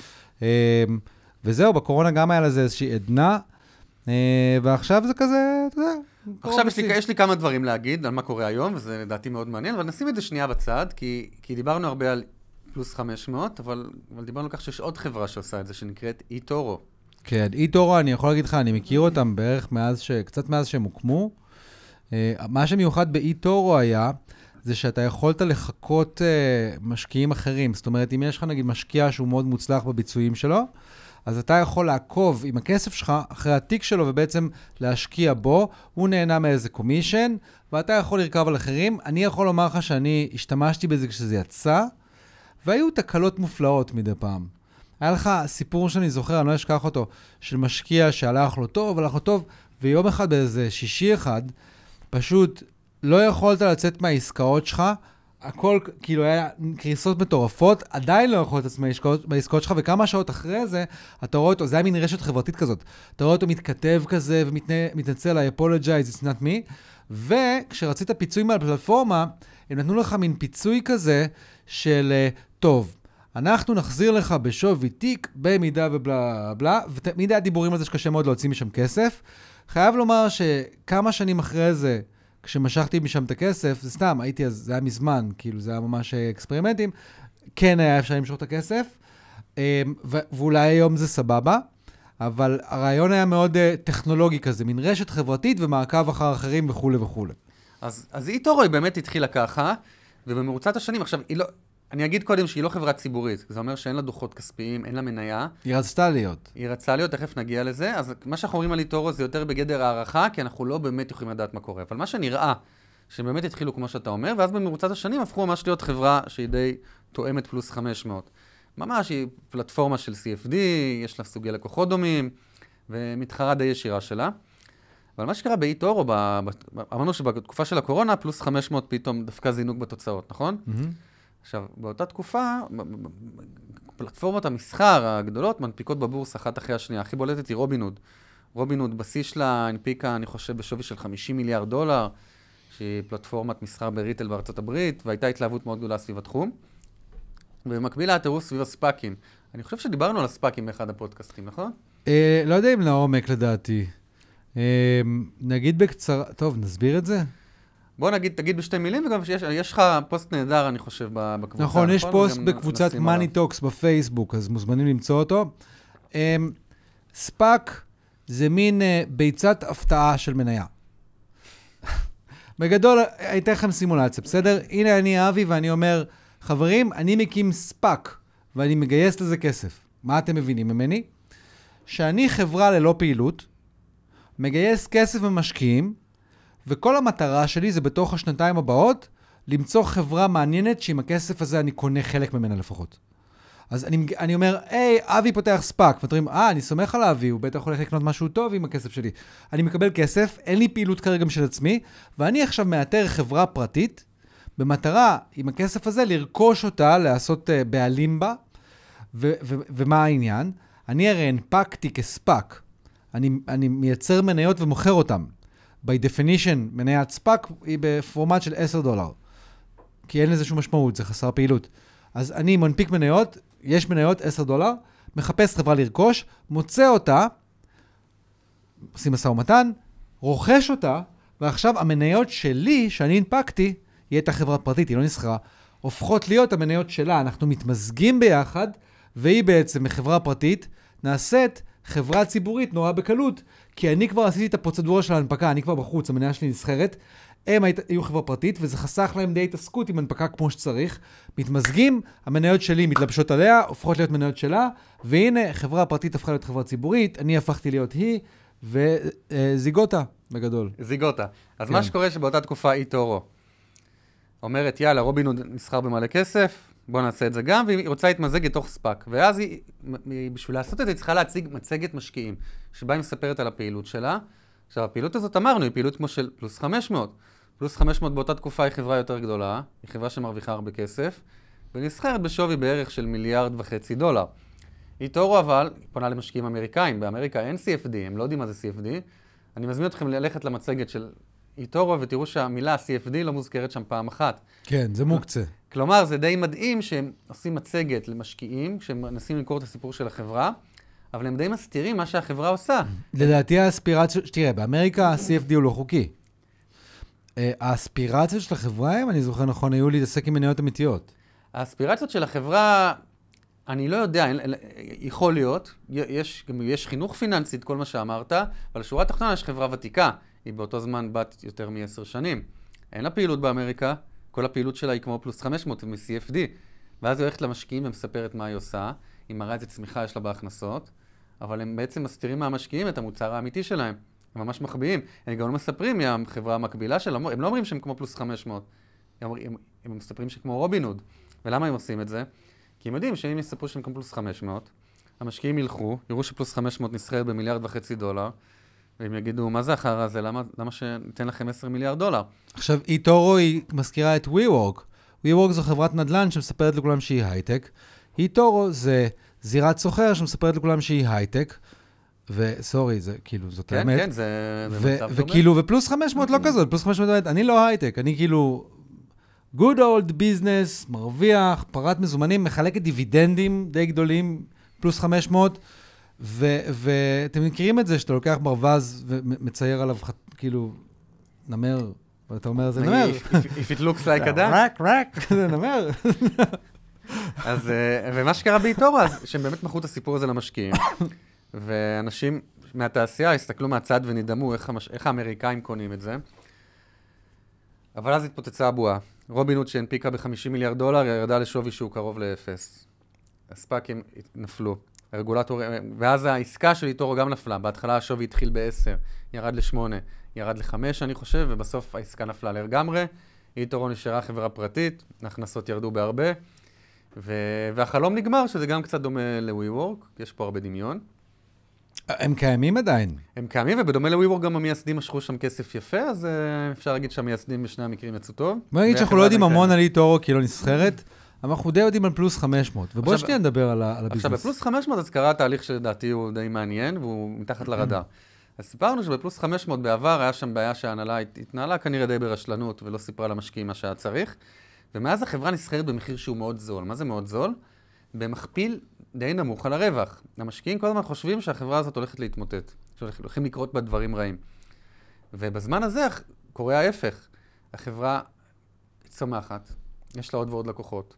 וזהו, בקורונה גם היה לזה איזושהי עדנה, ועכשיו זה כזה, אתה יודע. עכשיו יש לי כמה דברים להגיד על מה קורה היום, וזה לדעתי מאוד מעניין, אבל נשים את זה שנייה בצד, כי דיברנו הרבה על פלוס 500, אבל דיברנו כך שיש עוד חברה שעושה את זה, שנקראת eToro. כן, eToro, אני יכול להגיד לך, אני מכיר אותם בערך קצת מאז שהם הוקמו. מה שמיוחד ב-eToro היה, זה שאתה יכולת לחכות משקיעים אחרים. זאת אומרת, אם יש לך נגיד משקיע שהוא מאוד מוצלח בביצועים שלו, אז אתה יכול לעקוב עם הכסף שלך אחרי התיק שלו ובעצם להשקיע בו, הוא נהנה מאיזה קומישן, ואתה יכול לרכב על אחרים. אני יכול לומר לך שאני השתמשתי בזה כשזה יצא, והיו תקלות מופלאות מדי פעם. היה לך סיפור שאני זוכר, אני לא אשכח אותו, של משקיע שהלך לו טוב, ויום אחד באיזה שישי אחד, פשוט לא יכולת לצאת מהעסקאות שלך, הכל כאילו היה קריסות מטורפות, עדיין לא יכול לצאת מהעסקאות שלך, וכמה שעות אחרי זה, אתה רואה אותו, זה היה מין רשת חברתית כזאת, אתה רואה אותו מתכתב כזה, ומתנצל, I apologize, it's not me, וכשרצית פיצוי מהפלטפורמה, הם נתנו לך מין פיצוי כזה של, טוב, אנחנו נחזיר לך בשווי תיק, במידה ובלה בלה, ותמיד היה דיבורים על זה שקשה מאוד להוציא משם כסף. חייב לומר שכמה שנים אחרי זה, כשמשכתי משם את הכסף, זה סתם, הייתי אז, זה היה מזמן, כאילו זה היה ממש אקספרימנטים, כן היה אפשר למשוך את הכסף, ואולי היום זה סבבה, אבל הרעיון היה מאוד טכנולוגי כזה, מין רשת חברתית ומעקב אחר אחרים וכו' וכו'. אז eToro היא באמת התחילה ככה, ובמרוצת השנים, עכשיו, אני אגיד קודם שהיא לא חברה ציבורית, זה אומר שאין לה דוחות כספיים, אין לה מניה. היא רצתה להיות. תכף נגיע לזה, אז מה שאנחנו אומרים על eToro זה יותר בגדר הערכה, כי אנחנו לא באמת יכולים לדעת מה קורה, אבל מה שנראה, שבאמת התחילו כמו שאתה אומר, ואז במרוצת השנים הפכו ממש להיות חברה שהיא די תואמת פלוס 500. ממש היא פלטפורמה של CFD, יש לה סוגי לקוחות דומים, ומתחרה די ישירה שלה. אבל מה שקרה ב-eToro, אמרנו שבתקופה של הקורונה, פלוס 500 פתאום דווקא זינוק בתוצאות, נכון? עכשיו, באותה תקופה, פלטפורמות המסחר הגדולות מנפיקות בבורס אחת אחרי השנייה. הכי בולטת היא רובינהוד. רובינהוד, בשיא שלה הנפיקה, אני חושב, בשווי של $50 מיליארד, שהיא פלטפורמת מסחר בריטל בארצות הברית, והייתה התלהבות מאוד גדולה סביב התחום. ובמקביל הטירוף סביב הספאקים. אני חושב שדיברנו על הספאקים באחד הפודקאסטים, נכון? לא יודע אם לעומק לדעתי. נגיד בקצרה, טוב, נסביר את זה? בוא תגיד בשתי מילים, וגם יש לך פוסט נהדר, אני חושב, בקבוצה. נכון, יש פוסט בקבוצת Money Talks בפייסבוק, אז מוזמנים למצוא אותו. ספאק זה מין ביצת הפתעה של מניה. בגדול, הייתה לכם סימולציה, בסדר? הנה אני אבי ואני אומר, חברים, אני מקים ספאק, ואני מגייס לזה כסף. מה אתם מבינים ממני? שאני חברה ללא פעילות, מגייס כסף ומשקיעים, וכל המטרה שלי זה בתוך השנתיים הבאות, למצוא חברה מעניינת שעם הכסף הזה אני קונה חלק ממנה לפחות. אז אני אומר, היי, אבי פותח ספאק. ואתם אומרים, אני סומך על אבי, הוא בטח הולך לקנות משהו טוב עם הכסף שלי. אני מקבל כסף, אין לי פעילות כרגע משל עצמי, ואני עכשיו מאתר חברה פרטית, במטרה, עם הכסף הזה, לרכוש אותה, לעשות בעלים בה. ומה העניין? אני הרי הנפקתי כספאק. אני מייצר מניות ומוכר אותם. by definition, מניית ספאק היא בפורמט של $10. כי אין לזה שום משמעות, זה חסר פעילות. אז אני מנפיק מניות, יש מניות $10, מחפש חברה לרכוש, מוצא אותה, עושים משא ומתן, רוכש אותה, ועכשיו המניות שלי, שאני הנפקתי, היא הייתה חברה פרטית, היא לא נסחרה, הופכות להיות המניות שלה. אנחנו מתמזגים ביחד, והיא בעצם מחברה פרטית, נעשית חברה ציבורית נורא בקלות, כי אני כבר עשיתי את הפרוצדורה של ההנפקה, אני כבר בחוץ, המניה שלי נסחרת, הם היו חברה פרטית, וזה חסך להם די התעסקות עם הנפקה כמו שצריך. מתמזגים, המניות שלי מתלבשות עליה, הופכות להיות מניות שלה, והנה, חברה פרטית הפכה להיות חברה ציבורית, אני הפכתי להיות היא, וזיגוטה בגדול. זיגוטה. אז מה שקורה שבאותה תקופה איטורו אומרת, יאללה, רובינות נסחר במלא כסף, בוא נעשה את זה גם, והיא רוצה להתמזג לתוך ספאק. ואז היא, בשביל לעשות את זה, היא צריכה להציג מצגת משקיעים, שבה היא מספרת על הפעילות שלה. עכשיו, הפעילות הזאת אמרנו, היא פעילות כמו של פלוס 500. פלוס 500 באותה תקופה היא חברה יותר גדולה, היא חברה שמרוויחה הרבה כסף, ונסחרת בשווי בערך של $1.5 מיליארד. איטורו אבל, היא פונה למשקיעים אמריקאים, באמריקה אין CFD, הם לא יודעים מה זה CFD. אני מזמין אתכם ללכת למצגת של איטורו, ותראו שהמילה CFD לא מוזכרת שם פעם אחת. כן, זה מוקצה. כלומר, זה די מדהים שהם עושים מצגת למשקיעים, כשהם מנסים למכור את הסיפור של החברה, אבל הם די מסתירים מה שהחברה עושה. לדעתי האספירציות, תראה, באמריקה ה-CFD הוא לא חוקי. האספירציות של החברה, אם אני זוכר נכון, היו להתעסק עם מניות אמיתיות. האספירציות של החברה, אני לא יודע, יכול להיות, יש חינוך פיננסית, כל מה שאמרת, אבל לשורה התחתונה יש חברה ותיקה, היא באותו זמן בת יותר מ10 שנים. אין לה פעילות באמריקה, כל הפעילות שלה היא כמו פלוס 500 מ-CFD, ואז היא הולכת למשקיעים ומספרת מה היא עושה, היא מראה איזה צמיחה יש לה בהכנסות, אבל הם בעצם מסתירים מהמשקיעים את המוצר האמיתי שלהם. הם ממש מחביאים. הם גם לא מספרים מהחברה המקבילה שלה, הם לא אומרים שהם כמו פלוס 500, הם מספרים שכמו רובינות. ולמה הם עושים את זה? כי הם יודעים שאם יספרו שהם כמו פלוס 500, המשקיעים ילכו, יראו שפלוס 500 נסחרת $1.5 מיליארד, והם יגידו, מה זה אחר הזה? למה שניתן לכם $10 מיליארד? עכשיו, איטורו היא מזכירה את WeWork. WeWork זו חברת נדל"ן שמספרת לכולם שהיא הייטק. איטורו זה זירת סוחר שמספרת לכולם שהיא הייטק. וסורי, זה כאילו, זאת האמת. כן, זה מצב דומה. וכאילו, ופלוס 500 לא כזאת, פלוס 500 באמת, אני לא הייטק, אני כאילו, good old business, מרוויח, פרת מזומנים, מחלקת דיבידנדים די גדולים, פלוס 500, ואתם מכירים את זה, שאתה לוקח ברווז ומצייר עליו, כאילו, נמר, ואתה אומר, זה נמר. If it looks like a duck. רק, זה נמר. אז, ומה שקרה באיטורו, אז שהם באמת מכרו את הסיפור הזה למשקיעים. ואנשים מהתעשייה הסתכלו מהצד ונדמו איך האמריקאים קונים את זה. אבל אז התפוצצה הבועה. רובינות שהנפיקה ב$50 מיליארד, ירדה לשווי שהוא קרוב ל-0. הספאקים נפלו. הרגולטור, ואז העסקה של איטורו גם נפלה. בהתחלה השווי התחיל ב-10, ירד ל-8, ירד ל-5 אני חושב, ובסוף העסקה נפלה לגמרי. איטורו נשארה חברה פרטית, ההכנסות ירדו בהרבה, והחלום נגמר, שזה גם קצת דומה ל-WeWork, יש פה הרבה דמיון. הם קיימים עדיין. הם קיימים, ובדומה ל-WeWork גם המייסדים משכו שם כסף יפה, אז אפשר להגיד שהמייסדים בשני המקרים יצאו טוב. בוא נגיד שאנחנו לא יודעים המון על איטורו, כי היא לא נסחרת, אבל אנחנו די יודעים על פלוס 500, ובוא שנייה נדבר על הביזנס. עכשיו, בפלוס 500 אז קרה תהליך שלדעתי הוא די מעניין, והוא מתחת לרדאר. אז סיפרנו שבפלוס 500 בעבר היה שם בעיה שההנהלה התנהלה כנראה די ברשלנות, ולא סיפרה למשקיעים מה שהיה צריך, ומאז החברה נסחרת במחיר שהוא מאוד זול. מה זה מאוד זול? במכפיל די נמוך על הרווח. המשקיעים כל הזמן חושבים שהחברה הזאת הולכת להתמוטט, שהולכים לקרות בה דברים רעים. ובזמן הזה קורה ההפך. החברה צומחת, יש לה עוד ועוד לקוחות.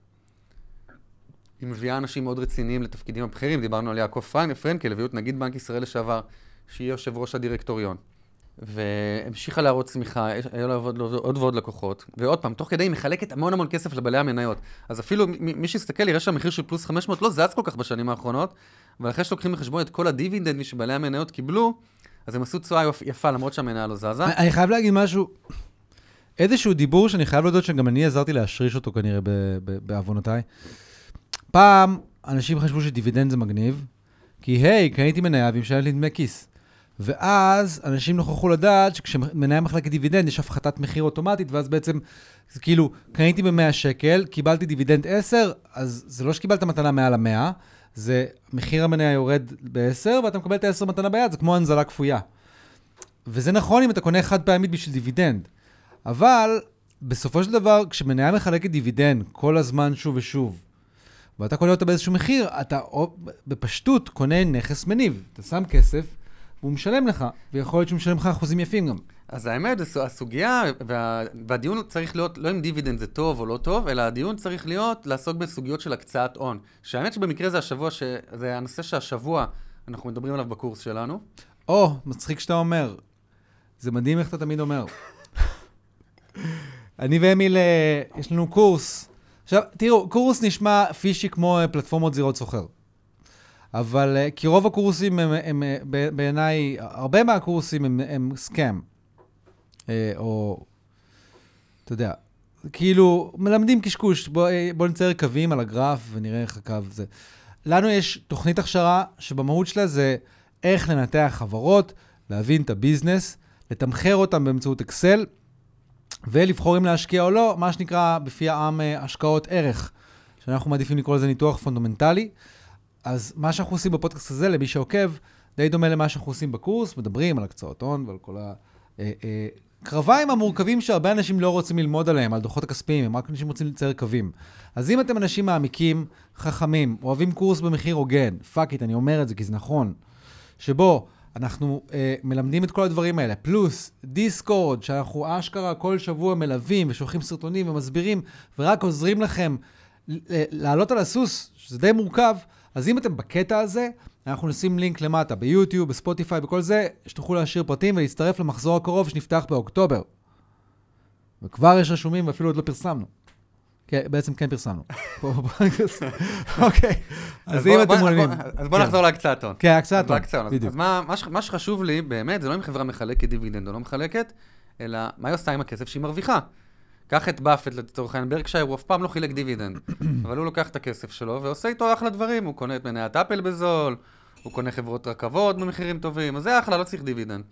היא מביאה אנשים מאוד רציניים לתפקידים הבכירים, דיברנו על יעקב פרנקל, הביאו את נגיד בנק ישראל לשעבר, שיהיה יושב ראש הדירקטוריון. והמשיכה להראות צמיחה, היה לה עוד ועוד לקוחות, ועוד פעם, תוך כדי היא מחלקת המון כסף לבעלי המניות. אז אפילו מי שיסתכל יראה שהמחיר של פלוס 500 לא זז כל כך בשנים האחרונות, אבל אחרי שלוקחים בחשבון את כל הדיבידנד שבעלי המניות קיבלו, אז הם עשו תשואה יפה, למרות שהמניה לא זזה. אני חייב להגיד משהו, איזשהו דיבור שאני חייב להודות שגם אני עזרתי להשריש אותו כנראה בעוונותיי. פעם אנשים חשבו שדיבידנד זה מגניב, כי היי, קניתי מניה והיא משלמת לי דמי כיס. ואז אנשים נוכחו לדעת שכשמניה מחלקת דיבידנד יש הפחתת מחיר אוטומטית, ואז בעצם, זה כאילו, קניתי ב-100 שקל, קיבלתי דיבידנד 10, אז זה לא שקיבלת מתנה מעל ה-100, זה מחיר המניה יורד ב-10, ואתה מקבל את ה-10 מתנה ביד, זה כמו הנזלה כפויה. וזה נכון אם אתה קונה חד פעמית בשביל דיבידנד. אבל בסופו של דבר, כשמניה מחלקת דיבידנד כל הזמן שוב ושוב, ואתה קונה אותה באיזשהו מחיר, אתה בפשטות קונה נכס מניב. אתה שם כסף, והוא משלם לך, ויכול להיות שהוא משלם לך אחוזים יפים גם. אז האמת, הסוגיה, והדיון צריך להיות, לא אם דיבידנד זה טוב או לא טוב, אלא הדיון צריך להיות לעסוק בסוגיות של הקצאת הון. שהאמת שבמקרה זה השבוע, זה הנושא שהשבוע אנחנו מדברים עליו בקורס שלנו. מצחיק שאתה אומר. זה מדהים איך אתה תמיד אומר. אני ואמיל, יש לנו קורס. עכשיו, תראו, קורס נשמע פישי כמו פלטפורמות זירות סוחר. אבל כי רוב הקורסים הם בעיניי, הרבה מהקורסים הם סקאם. או, אתה יודע, כאילו, מלמדים קשקוש. בוא נצייר קווים על הגרף ונראה איך הקו זה. לנו יש תוכנית הכשרה שבמהות שלה זה איך לנתח חברות, להבין את הביזנס, לתמחר אותם באמצעות אקסל, ולבחור אם להשקיע או לא, מה שנקרא בפי העם השקעות ערך, שאנחנו מעדיפים לקרוא לזה ניתוח פונדמנטלי. אז מה שאנחנו עושים בפודקאסט הזה, למי שעוקב, די דומה למה שאנחנו עושים בקורס, מדברים על הקצאות הון ועל כל הקרביים המורכבים שהרבה אנשים לא רוצים ללמוד עליהם, על דוחות הכספיים, הם רק אנשים רוצים לצייר קווים. אז אם אתם אנשים מעמיקים, חכמים, אוהבים קורס במחיר הוגן, פאק איט, אני אומר את זה כי זה נכון, שבו אנחנו מלמדים את כל הדברים האלה, פלוס דיסקורד, שאנחנו אשכרה כל שבוע מלווים ושולחים סרטונים ומסבירים, ורק עוזרים לכם לעלות על הסוס, שזה די מורכב. אז אם אתם בקטע הזה, אנחנו נשים לינק למטה, ביוטיוב, בספוטיפיי, בכל זה, שתוכלו להשאיר פרטים ולהצטרף למחזור הקרוב שנפתח באוקטובר. וכבר יש רשומים ואפילו עוד לא פרסמנו. כן, בעצם כן פרסמנו. אוקיי. אז אם אתם מעוניינים. אז בוא נחזור להקצאת הון. כן, הקצאת הון. אז מה שחשוב לי באמת, זה לא אם חברה מחלקת דיבידנד או לא מחלקת, אלא מה היא עושה עם הכסף שהיא מרוויחה. קח את באפט לצורך העניין, ברקשייר, הוא אף פעם לא חילק דיבידנד, אבל הוא לוקח את הכסף שלו ועושה איתו אחלה דברים, הוא קונה את מניית אפל בזול, הוא קונה חברות רכבות במחירים טובים, אז זה אחלה, לא צריך דיבידנד.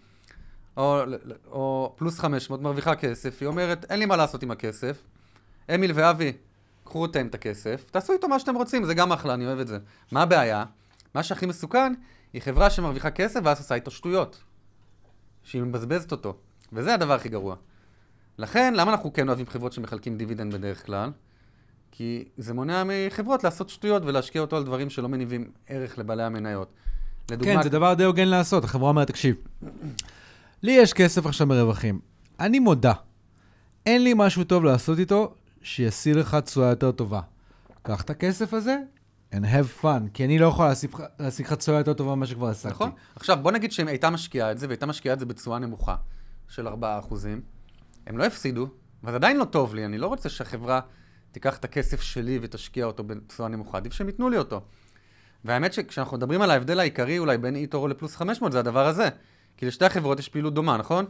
או פלוס 500, מרוויחה כסף, היא אומרת, אין לי מה לעשות עם הכסף, אמיל ואבי, קחו אותם את הכסף, תעשו איתו מה שאתם רוצים, זה גם אחלה, אני אוהב את זה. מה הבעיה? מה שהכי מסוכן, היא חברה שמרוויחה כסף ואז עושה איתו שטויות, שהיא מבזבזת אותו, וזה הדבר הכי גרוע. לכן, למה אנחנו כן אוהבים חברות שמחלקים דיבידנד בדרך כלל? כי זה מונע מחברות לעשות שטויות ולהשקיע אותו על דברים שלא מניבים ערך לבעלי המניות. לדוגמה, כן, זה דבר די הוגן לעשות. החברה אומרת, תקשיב, לי יש כסף עכשיו מרווחים. אני מודה, אין לי משהו טוב לעשות איתו שישיא לך תשואה יותר טובה. קח את הכסף הזה and have fun, כי אני לא יכול להשיג לך תשואה יותר טובה ממה שכבר עסקתי. נכון. עכשיו, בוא נגיד שהיא הייתה משקיעה את זה, והייתה משקיעה את זה בתשואה נמוכה של 4%. הם לא הפסידו, וזה עדיין לא טוב לי. אני לא רוצה שהחברה תיקח את הכסף שלי ותשקיע אותו בתשואה נמוכה. עדיף שהם ייתנו לי אותו. והאמת שכשאנחנו מדברים על ההבדל העיקרי אולי בין איטורו לפלוס 500, זה הדבר הזה. כי לשתי החברות יש פעילות דומה, נכון?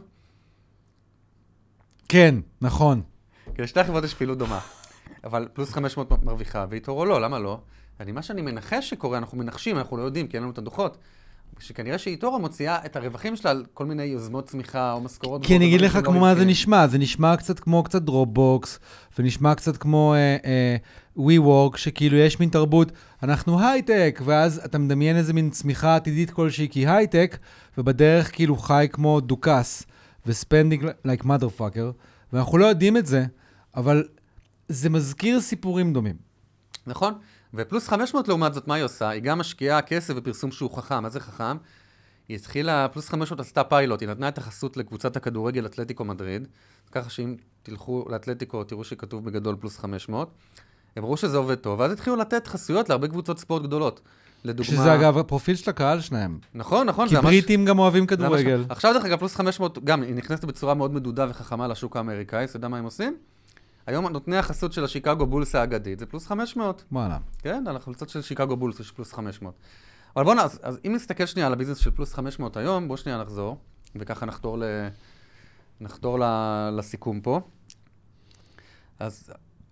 כן, נכון. כי לשתי החברות יש פעילות דומה. אבל פלוס 500 מרוויחה, ואיטורו לא, למה לא? מה שאני מנחש שקורה, אנחנו מנחשים, אנחנו לא יודעים, כי אין לנו את הדוחות. שכנראה שאיטורו מוציאה את הרווחים שלה על כל מיני יוזמות צמיחה או משכורות. כי אני אגיד לך כמו מה זה נשמע. זה נשמע קצת כמו קצת דרופבוקס, ונשמע קצת כמו WeWork, שכאילו יש מין תרבות, אנחנו הייטק, ואז אתה מדמיין איזה מין צמיחה עתידית כלשהי כי הייטק, ובדרך כאילו חי כמו דוקס, וספנדינג like motherfucker, ואנחנו לא יודעים את זה, אבל זה מזכיר סיפורים דומים. נכון? ופלוס 500 לעומת זאת, מה היא עושה? היא גם משקיעה כסף ופרסום שהוא חכם. מה זה חכם? היא התחילה, פלוס 500 עשתה פיילוט, היא נתנה את החסות לקבוצת הכדורגל אתלטיקו מדריד, ככה שאם תלכו לאתלטיקו, תראו שכתוב בגדול פלוס 500, הם ראו שזה עובד טוב, ואז התחילו לתת חסויות להרבה קבוצות ספורט גדולות. לדוגמה... שזה אגב הפרופיל של הקהל שלהם. נכון, נכון. כי בריטים גם אוהבים כדורגל. עכשיו דרך אגב, פלוס 500, גם היא נכנסת בצורה מאוד מדודה וחכמה לשוק האמריקאי, אתה יודע מה הם עושים? היום נותני החסות של השיקגו בולס האגדית, זה פלוס 500. וואלה. כן, על החולצות של שיקגו בולס יש פלוס 500. אבל בואו אז אם נסתכל שנייה על הביזנס של פלוס 500 היום, בואו שנייה נחזור, וככה נחתור לסיכום פה. אז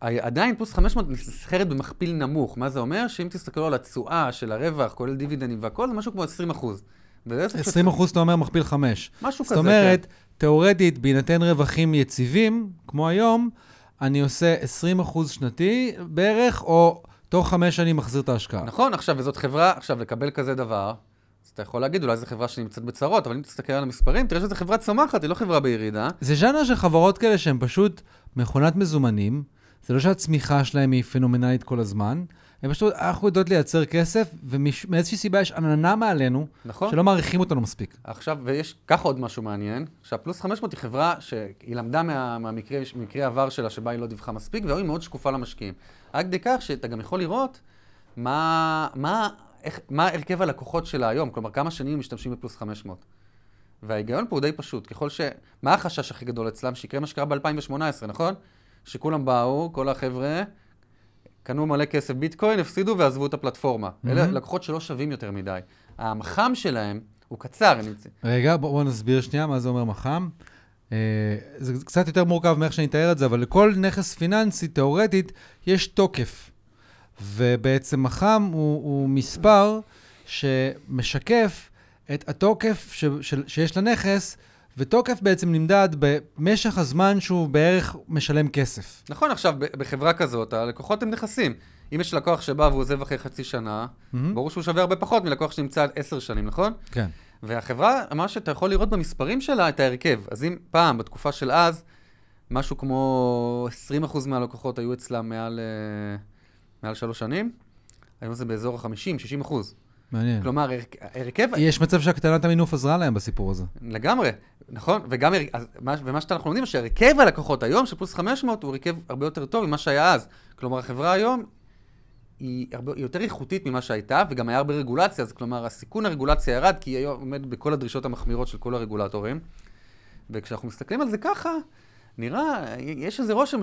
עדיין פלוס 500 נסחרת במכפיל נמוך. מה זה אומר? שאם תסתכלו על התשואה של הרווח, כולל דיבידנדים והכל, זה משהו כמו 20%. 20% אתה אומר מכפיל 5. משהו כזה, זאת אומרת, תיאורטית, בהינתן רווחים יציבים, כמו היום, אני עושה 20% שנתי בערך, או תוך 5 שנים מחזיר את ההשקעה. נכון, עכשיו, וזאת חברה, עכשיו, לקבל כזה דבר, אז אתה יכול להגיד, אולי זו חברה שנמצאת בצרות, אבל אם תסתכל על המספרים, תראה שזו חברה צומחת, היא לא חברה בירידה. זה ז'אנר של חברות כאלה שהן פשוט מכונת מזומנים, זה לא שהצמיחה שלהם היא פנומנלית כל הזמן, הם פשוט, אנחנו יודעות לייצר כסף, ומאיזושהי סיבה יש עננה מעלינו, נכון. שלא מעריכים אותנו מספיק. עכשיו, ויש כך עוד משהו מעניין, שהפלוס 500 היא חברה שהיא למדה מהמקרה העבר שלה, שבה היא לא דיווחה מספיק, והיא מאוד שקופה למשקיעים. עד כדי כך שאתה גם יכול לראות מה הרכב הלקוחות שלה היום, כלומר, כמה שנים משתמשים בפלוס 500. וההיגיון פה הוא די פשוט, מה החשש הכי גדול אצלם? שיקרה מה שקרה ב-2018, נכון? שכולם באו, כל החבר'ה, קנו מלא כסף ביטקוין, הפסידו ועזבו את הפלטפורמה. אלה לקוחות שלא שווים יותר מדי. המח"מ שלהם הוא קצר. רגע, בואו נסביר שנייה מה זה אומר מח"מ. זה קצת יותר מורכב מאיך שאני אתאר את זה, אבל לכל נכס פיננסי, תיאורטית, יש תוקף. ובעצם מח"מ הוא מספר שמשקף את התוקף שיש לנכס, ותוקף בעצם נמדד במשך הזמן שהוא בערך משלם כסף. נכון, עכשיו, בחברה כזאת, הלקוחות הם נכסים. אם יש לקוח שבא והוא עוזב אחרי חצי שנה, ברור שהוא שווה הרבה פחות מלקוח שנמצא עד 10 שנים, נכון? כן. והחברה, מה שאתה יכול לראות במספרים שלה, את ההרכב. אז אם פעם, בתקופה של אז, משהו כמו 20% מהלקוחות היו אצלה מעל 3 שנים, היום זה באזור ה-50-60%. מעניין. כלומר, הרכב... יש מצב שהקטנת המינוף עזרה להם בסיפור הזה. לגמרי, נכון? וגם, ומה שאנחנו לומדים, שהרכב הלקוחות היום, שפלוס 500, הוא רכב הרבה יותר טוב ממה שהיה אז. כלומר, החברה היום היא יותר איכותית ממה שהייתה, וגם היה הרבה רגולציה, אז כלומר, הסיכון הרגולציה ירד, כי היא עומד בכל הדרישות המחמירות של כל הרגולטורים. וכשאנחנו מסתכלים על זה ככה, נראה, יש איזה רושם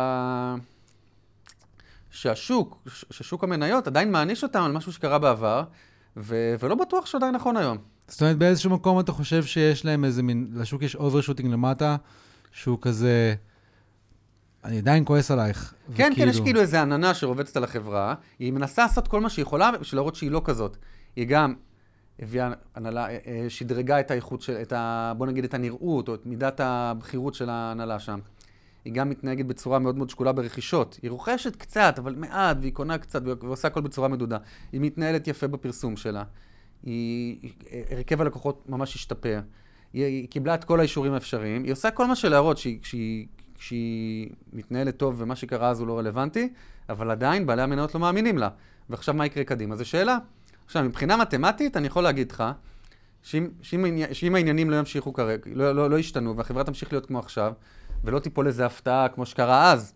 ששוק המניות עדיין מעניש אותם על משהו שקרה בעבר, ולא בטוח שעדיין נכון היום. זאת אומרת, באיזשהו מקום אתה חושב שיש להם איזה מין, לשוק יש אוברשוטינג למטה, שהוא כזה, אני עדיין כועס עלייך. כן, כן, יש כאילו איזה עננה שרובצת על החברה, היא מנסה לעשות כל מה שהיא יכולה, בשביל להראות שהיא לא כזאת. היא גם הביאה הנהלה, שדרגה את האיכות, בוא נגיד את הנראות, או את מידת הבחירות של ההנהלה שם. היא גם מתנהגת בצורה מאוד מאוד שקולה ברכישות. היא רוכשת קצת, אבל מעט, והיא קונה קצת, ועושה הכל בצורה מדודה. היא מתנהלת יפה בפרסום שלה. הרכב הלקוחות ממש השתפר. היא קיבלה את כל האישורים האפשריים. היא עושה כל מה שלהראות שהיא מתנהלת טוב, ומה שקרה אז הוא לא רלוונטי, אבל עדיין בעלי המניות לא מאמינים לה. ועכשיו מה יקרה קדימה? זו שאלה. עכשיו, מבחינה מתמטית, אני יכול להגיד לך, שאם העניינים לא ימשיכו כרגע, לא ישתנו, והחברה תמשיך להיות כמו עכשיו, ולא תיפול איזו הפתעה כמו שקרה אז,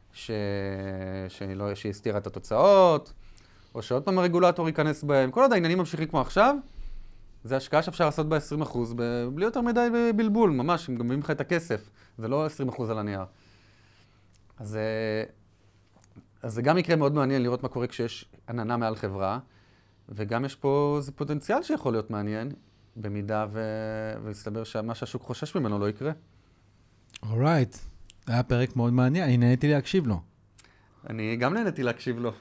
שהיא הסתירה את התוצאות, או שעוד פעם הרגולטור ייכנס בהם. כל עוד העניינים ממשיכים כמו עכשיו, זה השקעה שאפשר לעשות ב-20%, בלי יותר מדי בלבול, ממש, הם גם מביאים לך את הכסף. זה לא 20% על הנייר. אז זה גם מקרה מאוד מעניין לראות מה קורה כשיש עננה מעל חברה, וגם יש פה איזה פוטנציאל שיכול להיות מעניין, במידה ולהסתבר שמה שהשוק חושש ממנו לא יקרה. אורייט, היה פרק מאוד מעניין, אני נהניתי להקשיב לו. אני גם נהניתי להקשיב לו.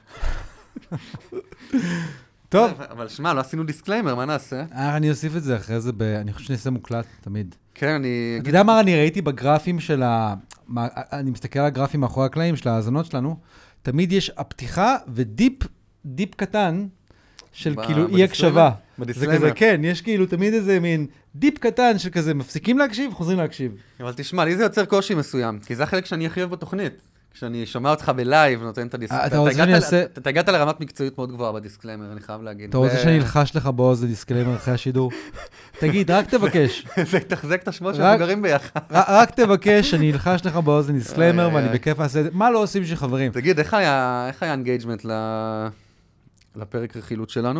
טוב. אבל שמע, לא עשינו דיסקליימר, מה נעשה? אני אוסיף את זה אחרי זה, אני חושב שאני אעשה מוקלט תמיד. כן, אני... אתה יודע מה אני ראיתי בגרפים של אני מסתכל על הגרפים מאחורי הקלעים של ההאזנות שלנו, תמיד יש הפתיחה ודיפ קטן של כאילו אי הקשבה. זה כזה, כן, יש כאילו תמיד איזה מין דיפ קטן של כזה, מפסיקים להקשיב, חוזרים להקשיב. אבל תשמע, לי זה יוצר קושי מסוים, כי זה החלק שאני הכי אוהב בתוכנית. כשאני שומע אותך בלייב, נותן את הדיסקליימר. אתה הגעת לרמת מקצועיות מאוד גבוהה בדיסקליימר, אני חייב להגיד. אתה רוצה שאני אלחש לך בעוז לדיסקליימר אחרי השידור? תגיד, רק תבקש. זה תחזק את השמות שאנחנו גרים ביחד. רק תבקש, אני אלחש לך בעוז לדיסקליימר, ואני בכיף אעשה את זה. מה לא עושים בשביל חברים? תגיד, איך היה אינגייג'מנט לפרק רכילות שלנו?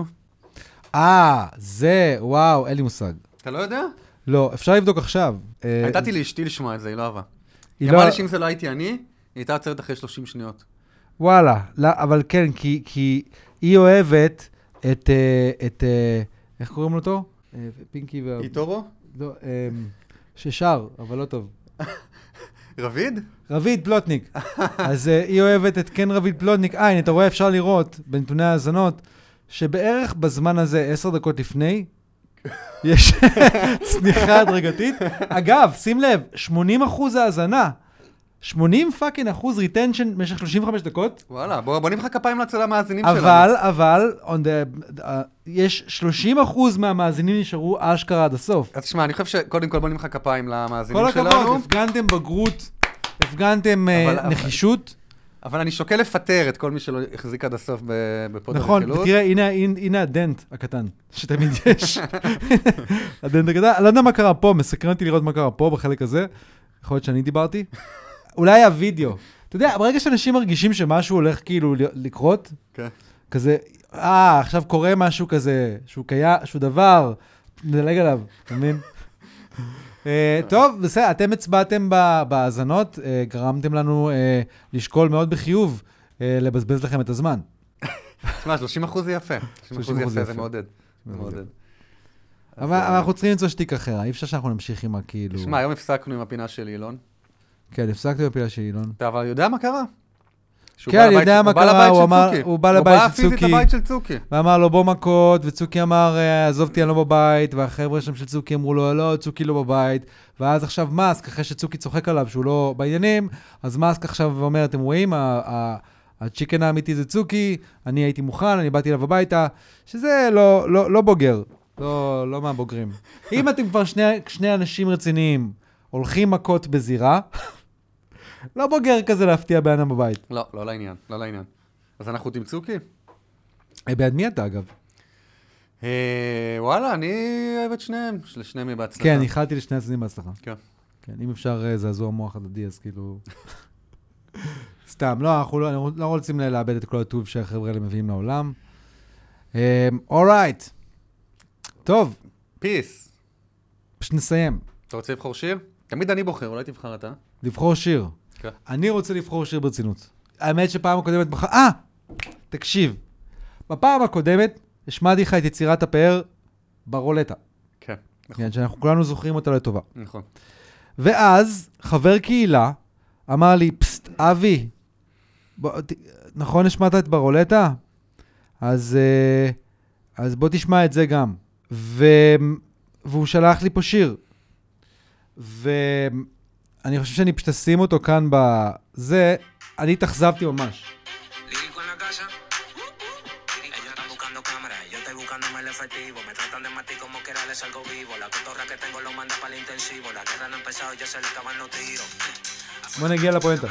זה, וואו, אין לי מושג. אתה לא יודע? לא, אפשר לבדוק עכשיו. הייתי לאשתי לשמוע את זה, היא לא אהבה. היא אמרה לי שאם זה לא הייתי אני, היא הייתה עצרת אחרי 30 שניות. וואלה, אבל כן, כי היא אוהבת את איך קוראים לו אותו? פינקי איטורו? לא, ששר, אבל לא טוב. רביד? רביד פלוטניק. אז היא אוהבת את כן רביד פלוטניק. הנה, אתה רואה, אפשר לראות בנתוני האזנות, שבערך בזמן הזה, 10 דקות לפני, יש צניחה הדרגתית. אגב, שים לב, 80% האזנה. 80% ריטנשן במשך 35 דקות. וואלה, בוא נמחא כפיים למאזינים שלנו. אבל, יש 30% מהמאזינים נשארו אשכרה עד הסוף. אז תשמע, אני חושב שקודם כל בוא נמחא כפיים למאזינים כל שלנו. הכבוד, הפגנתם בגרות, הפגנתם נחישות. אבל אני שוקל לפטר את כל מי שלא החזיק עד הסוף בפוד נכון, הרכילות. ותראה, הנה הדנט הקטן, שתמיד יש. הדנט הקטן, אני לא יודע מה קרה פה, מסקרן אותי לראות מה קרה פה בחלק הזה. יכול להיות שאני דיברתי. אולי הווידאו. אתה יודע, ברגע שאנשים מרגישים שמשהו הולך כאילו לקרות, כזה, עכשיו קורה משהו כזה, שהוא דבר, נדלג עליו, אתה מבין? טוב, בסדר, אתם הצבעתם בהאזנות, גרמתם לנו לשקול מאוד בחיוב, לבזבז לכם את הזמן. תשמע, 30% זה יפה. 30% יפה, זה מעודד. אבל אנחנו צריכים למצוא שתיק אחר, אי אפשר שאנחנו נמשיך עם הכאילו... תשמע, היום הפסקנו עם הפינה של אילון. כן, הפסקתי בפינה של אילון. אתה אבל יודע מה קרה? כן, אני יודע מה קרה, הוא בא לבית של צוקי. הוא בא פיזית לבית של צוקי. ואמר לו בוא מכות, וצוקי אמר, עזובתי, אני לא בבית, והחבר'ה שם של צוקי אמרו לו, לא, צוקי לא בבית, ואז עכשיו מאסק, אחרי שצוקי צוחק עליו שהוא לא בעניינים, אז מאסק עכשיו אומר, אתם רואים, הצ'יקן האמיתי זה צוקי, אני הייתי מוכן, אני באתי אליו הביתה, שזה לא בוגר, לא מהבוגרים. אם אתם כבר שני אנשים רציניים, הולכים מכות בזירה, לא בוגר כזה להפתיע באדם בבית. לא לעניין, לא לעניין. אז אנחנו עם צוקי? בעד מי אתה, אגב? וואלה, אני אוהב את שניהם, לשניהם יהיה בהצלחה. כן, איחלתי לשני הצדדים בהצלחה. כן. כן, אם אפשר זעזוע מוח הדדי, אז כאילו... סתם, לא, אנחנו לא רוצים לאבד את כל הטוב שהחבר'ה האלה מביאים לעולם. אורייט. טוב. פיס. פשוט נסיים. אתה רוצה לבחור שיר? תמיד אני בוחר, אולי תבחר אתה. לבחור שיר. כן. אני רוצה לבחור שיר ברצינות. האמת שפעם הקודמת בחר... תקשיב. בפעם הקודמת השמעתי לך את יצירת הפאר ברולטה. כן. כן, שאנחנו כולנו זוכרים אותה לטובה. נכון. ואז חבר קהילה אמר לי, פסט, אבי, נכון השמעת את ברולטה? אז בוא תשמע את זה גם. והוא שלח לי פה שיר. ואני חושב שאני פשוט אשים אותו כאן בזה, אני התאכזבתי ממש. בוא נגיע לפואנטה.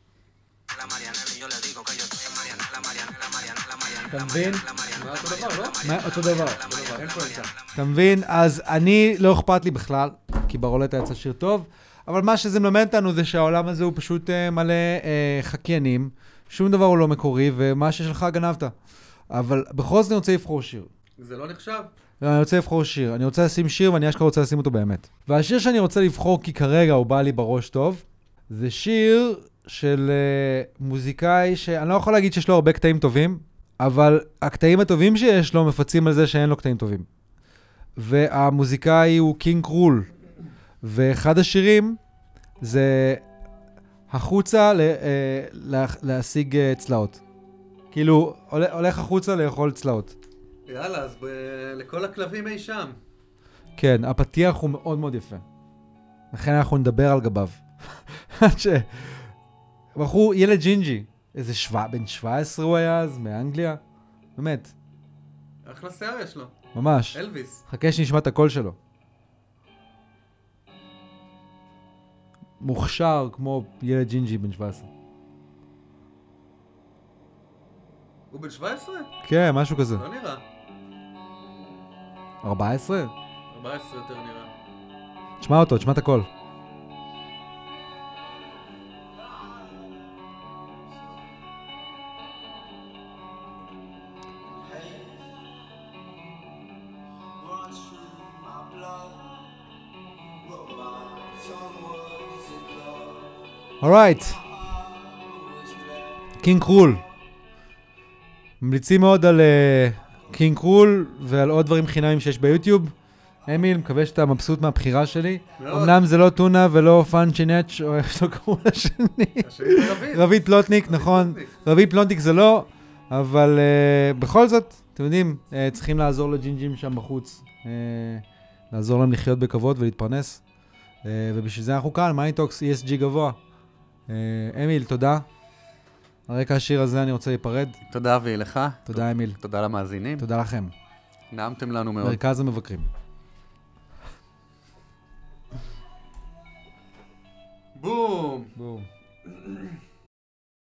אתה מבין? אותו דבר. אתה מבין? אז אני לא אכפת לי בכלל, כי ברולטה יצא שיר טוב, אבל מה שזה מלמד אותנו זה שהעולם הזה הוא פשוט מלא חקיינים, שום דבר הוא לא מקורי, ומה ששלך גנבת. אבל בכל זאת אני רוצה לבחור שיר. זה לא נחשב? לא, אני רוצה לבחור שיר. אני רוצה לשים שיר, ואני אשכרה רוצה לשים אותו באמת. והשיר שאני רוצה לבחור, כי כרגע הוא בא לי בראש טוב, זה שיר של מוזיקאי שאני לא יכול להגיד שיש לו הרבה קטעים טובים, אבל הקטעים הטובים שיש לו מפצים על זה שאין לו קטעים טובים. והמוזיקאי הוא קינג קרול. ואחד השירים זה החוצה להשיג צלעות. כאילו, הולך החוצה לאכול צלעות. יאללה, אז לכל הכלבים אי שם. כן, הפתיח הוא מאוד מאוד יפה. לכן אנחנו נדבר על גביו. בחור, ילד ג'ינג'י. איזה בן 17 הוא היה אז, מאנגליה. באמת. אחלה שיער יש לו. ממש. אלוויס. חכה שנשמע את הקול שלו. מוכשר כמו ילד ג'ינג'י בן 17. הוא בן 17? כן, משהו כזה. לא נראה. 14? 14 יותר נראה. תשמע אותו, תשמע את הקול. אורייט. קינג קרול. ממליצים מאוד על קינג קרול ועל עוד דברים חינמים שיש ביוטיוב. אמיל, מקווה שאתה מבסוט מהבחירה שלי. מאוד. אמנם זה לא טונה ולא פאנצ'ינץ' או איך שלא קראו לשני. השני זה רביד. רביד פלוטניק, נכון. רביד פלוטניק זה לא, אבל בכל זאת, אתם יודעים, צריכים לעזור לג'ינג'ים שם בחוץ. לעזור להם לחיות בכבוד ולהתפרנס. ובשביל זה אנחנו כאן, מניטוקס ESG גבוה. אמיל, תודה. על רקע השיר הזה אני רוצה להיפרד. תודה אבי לך. תודה אמיל. תודה למאזינים. תודה לכם. נעמתם לנו מאוד. מרכז המבקרים. בום! בום.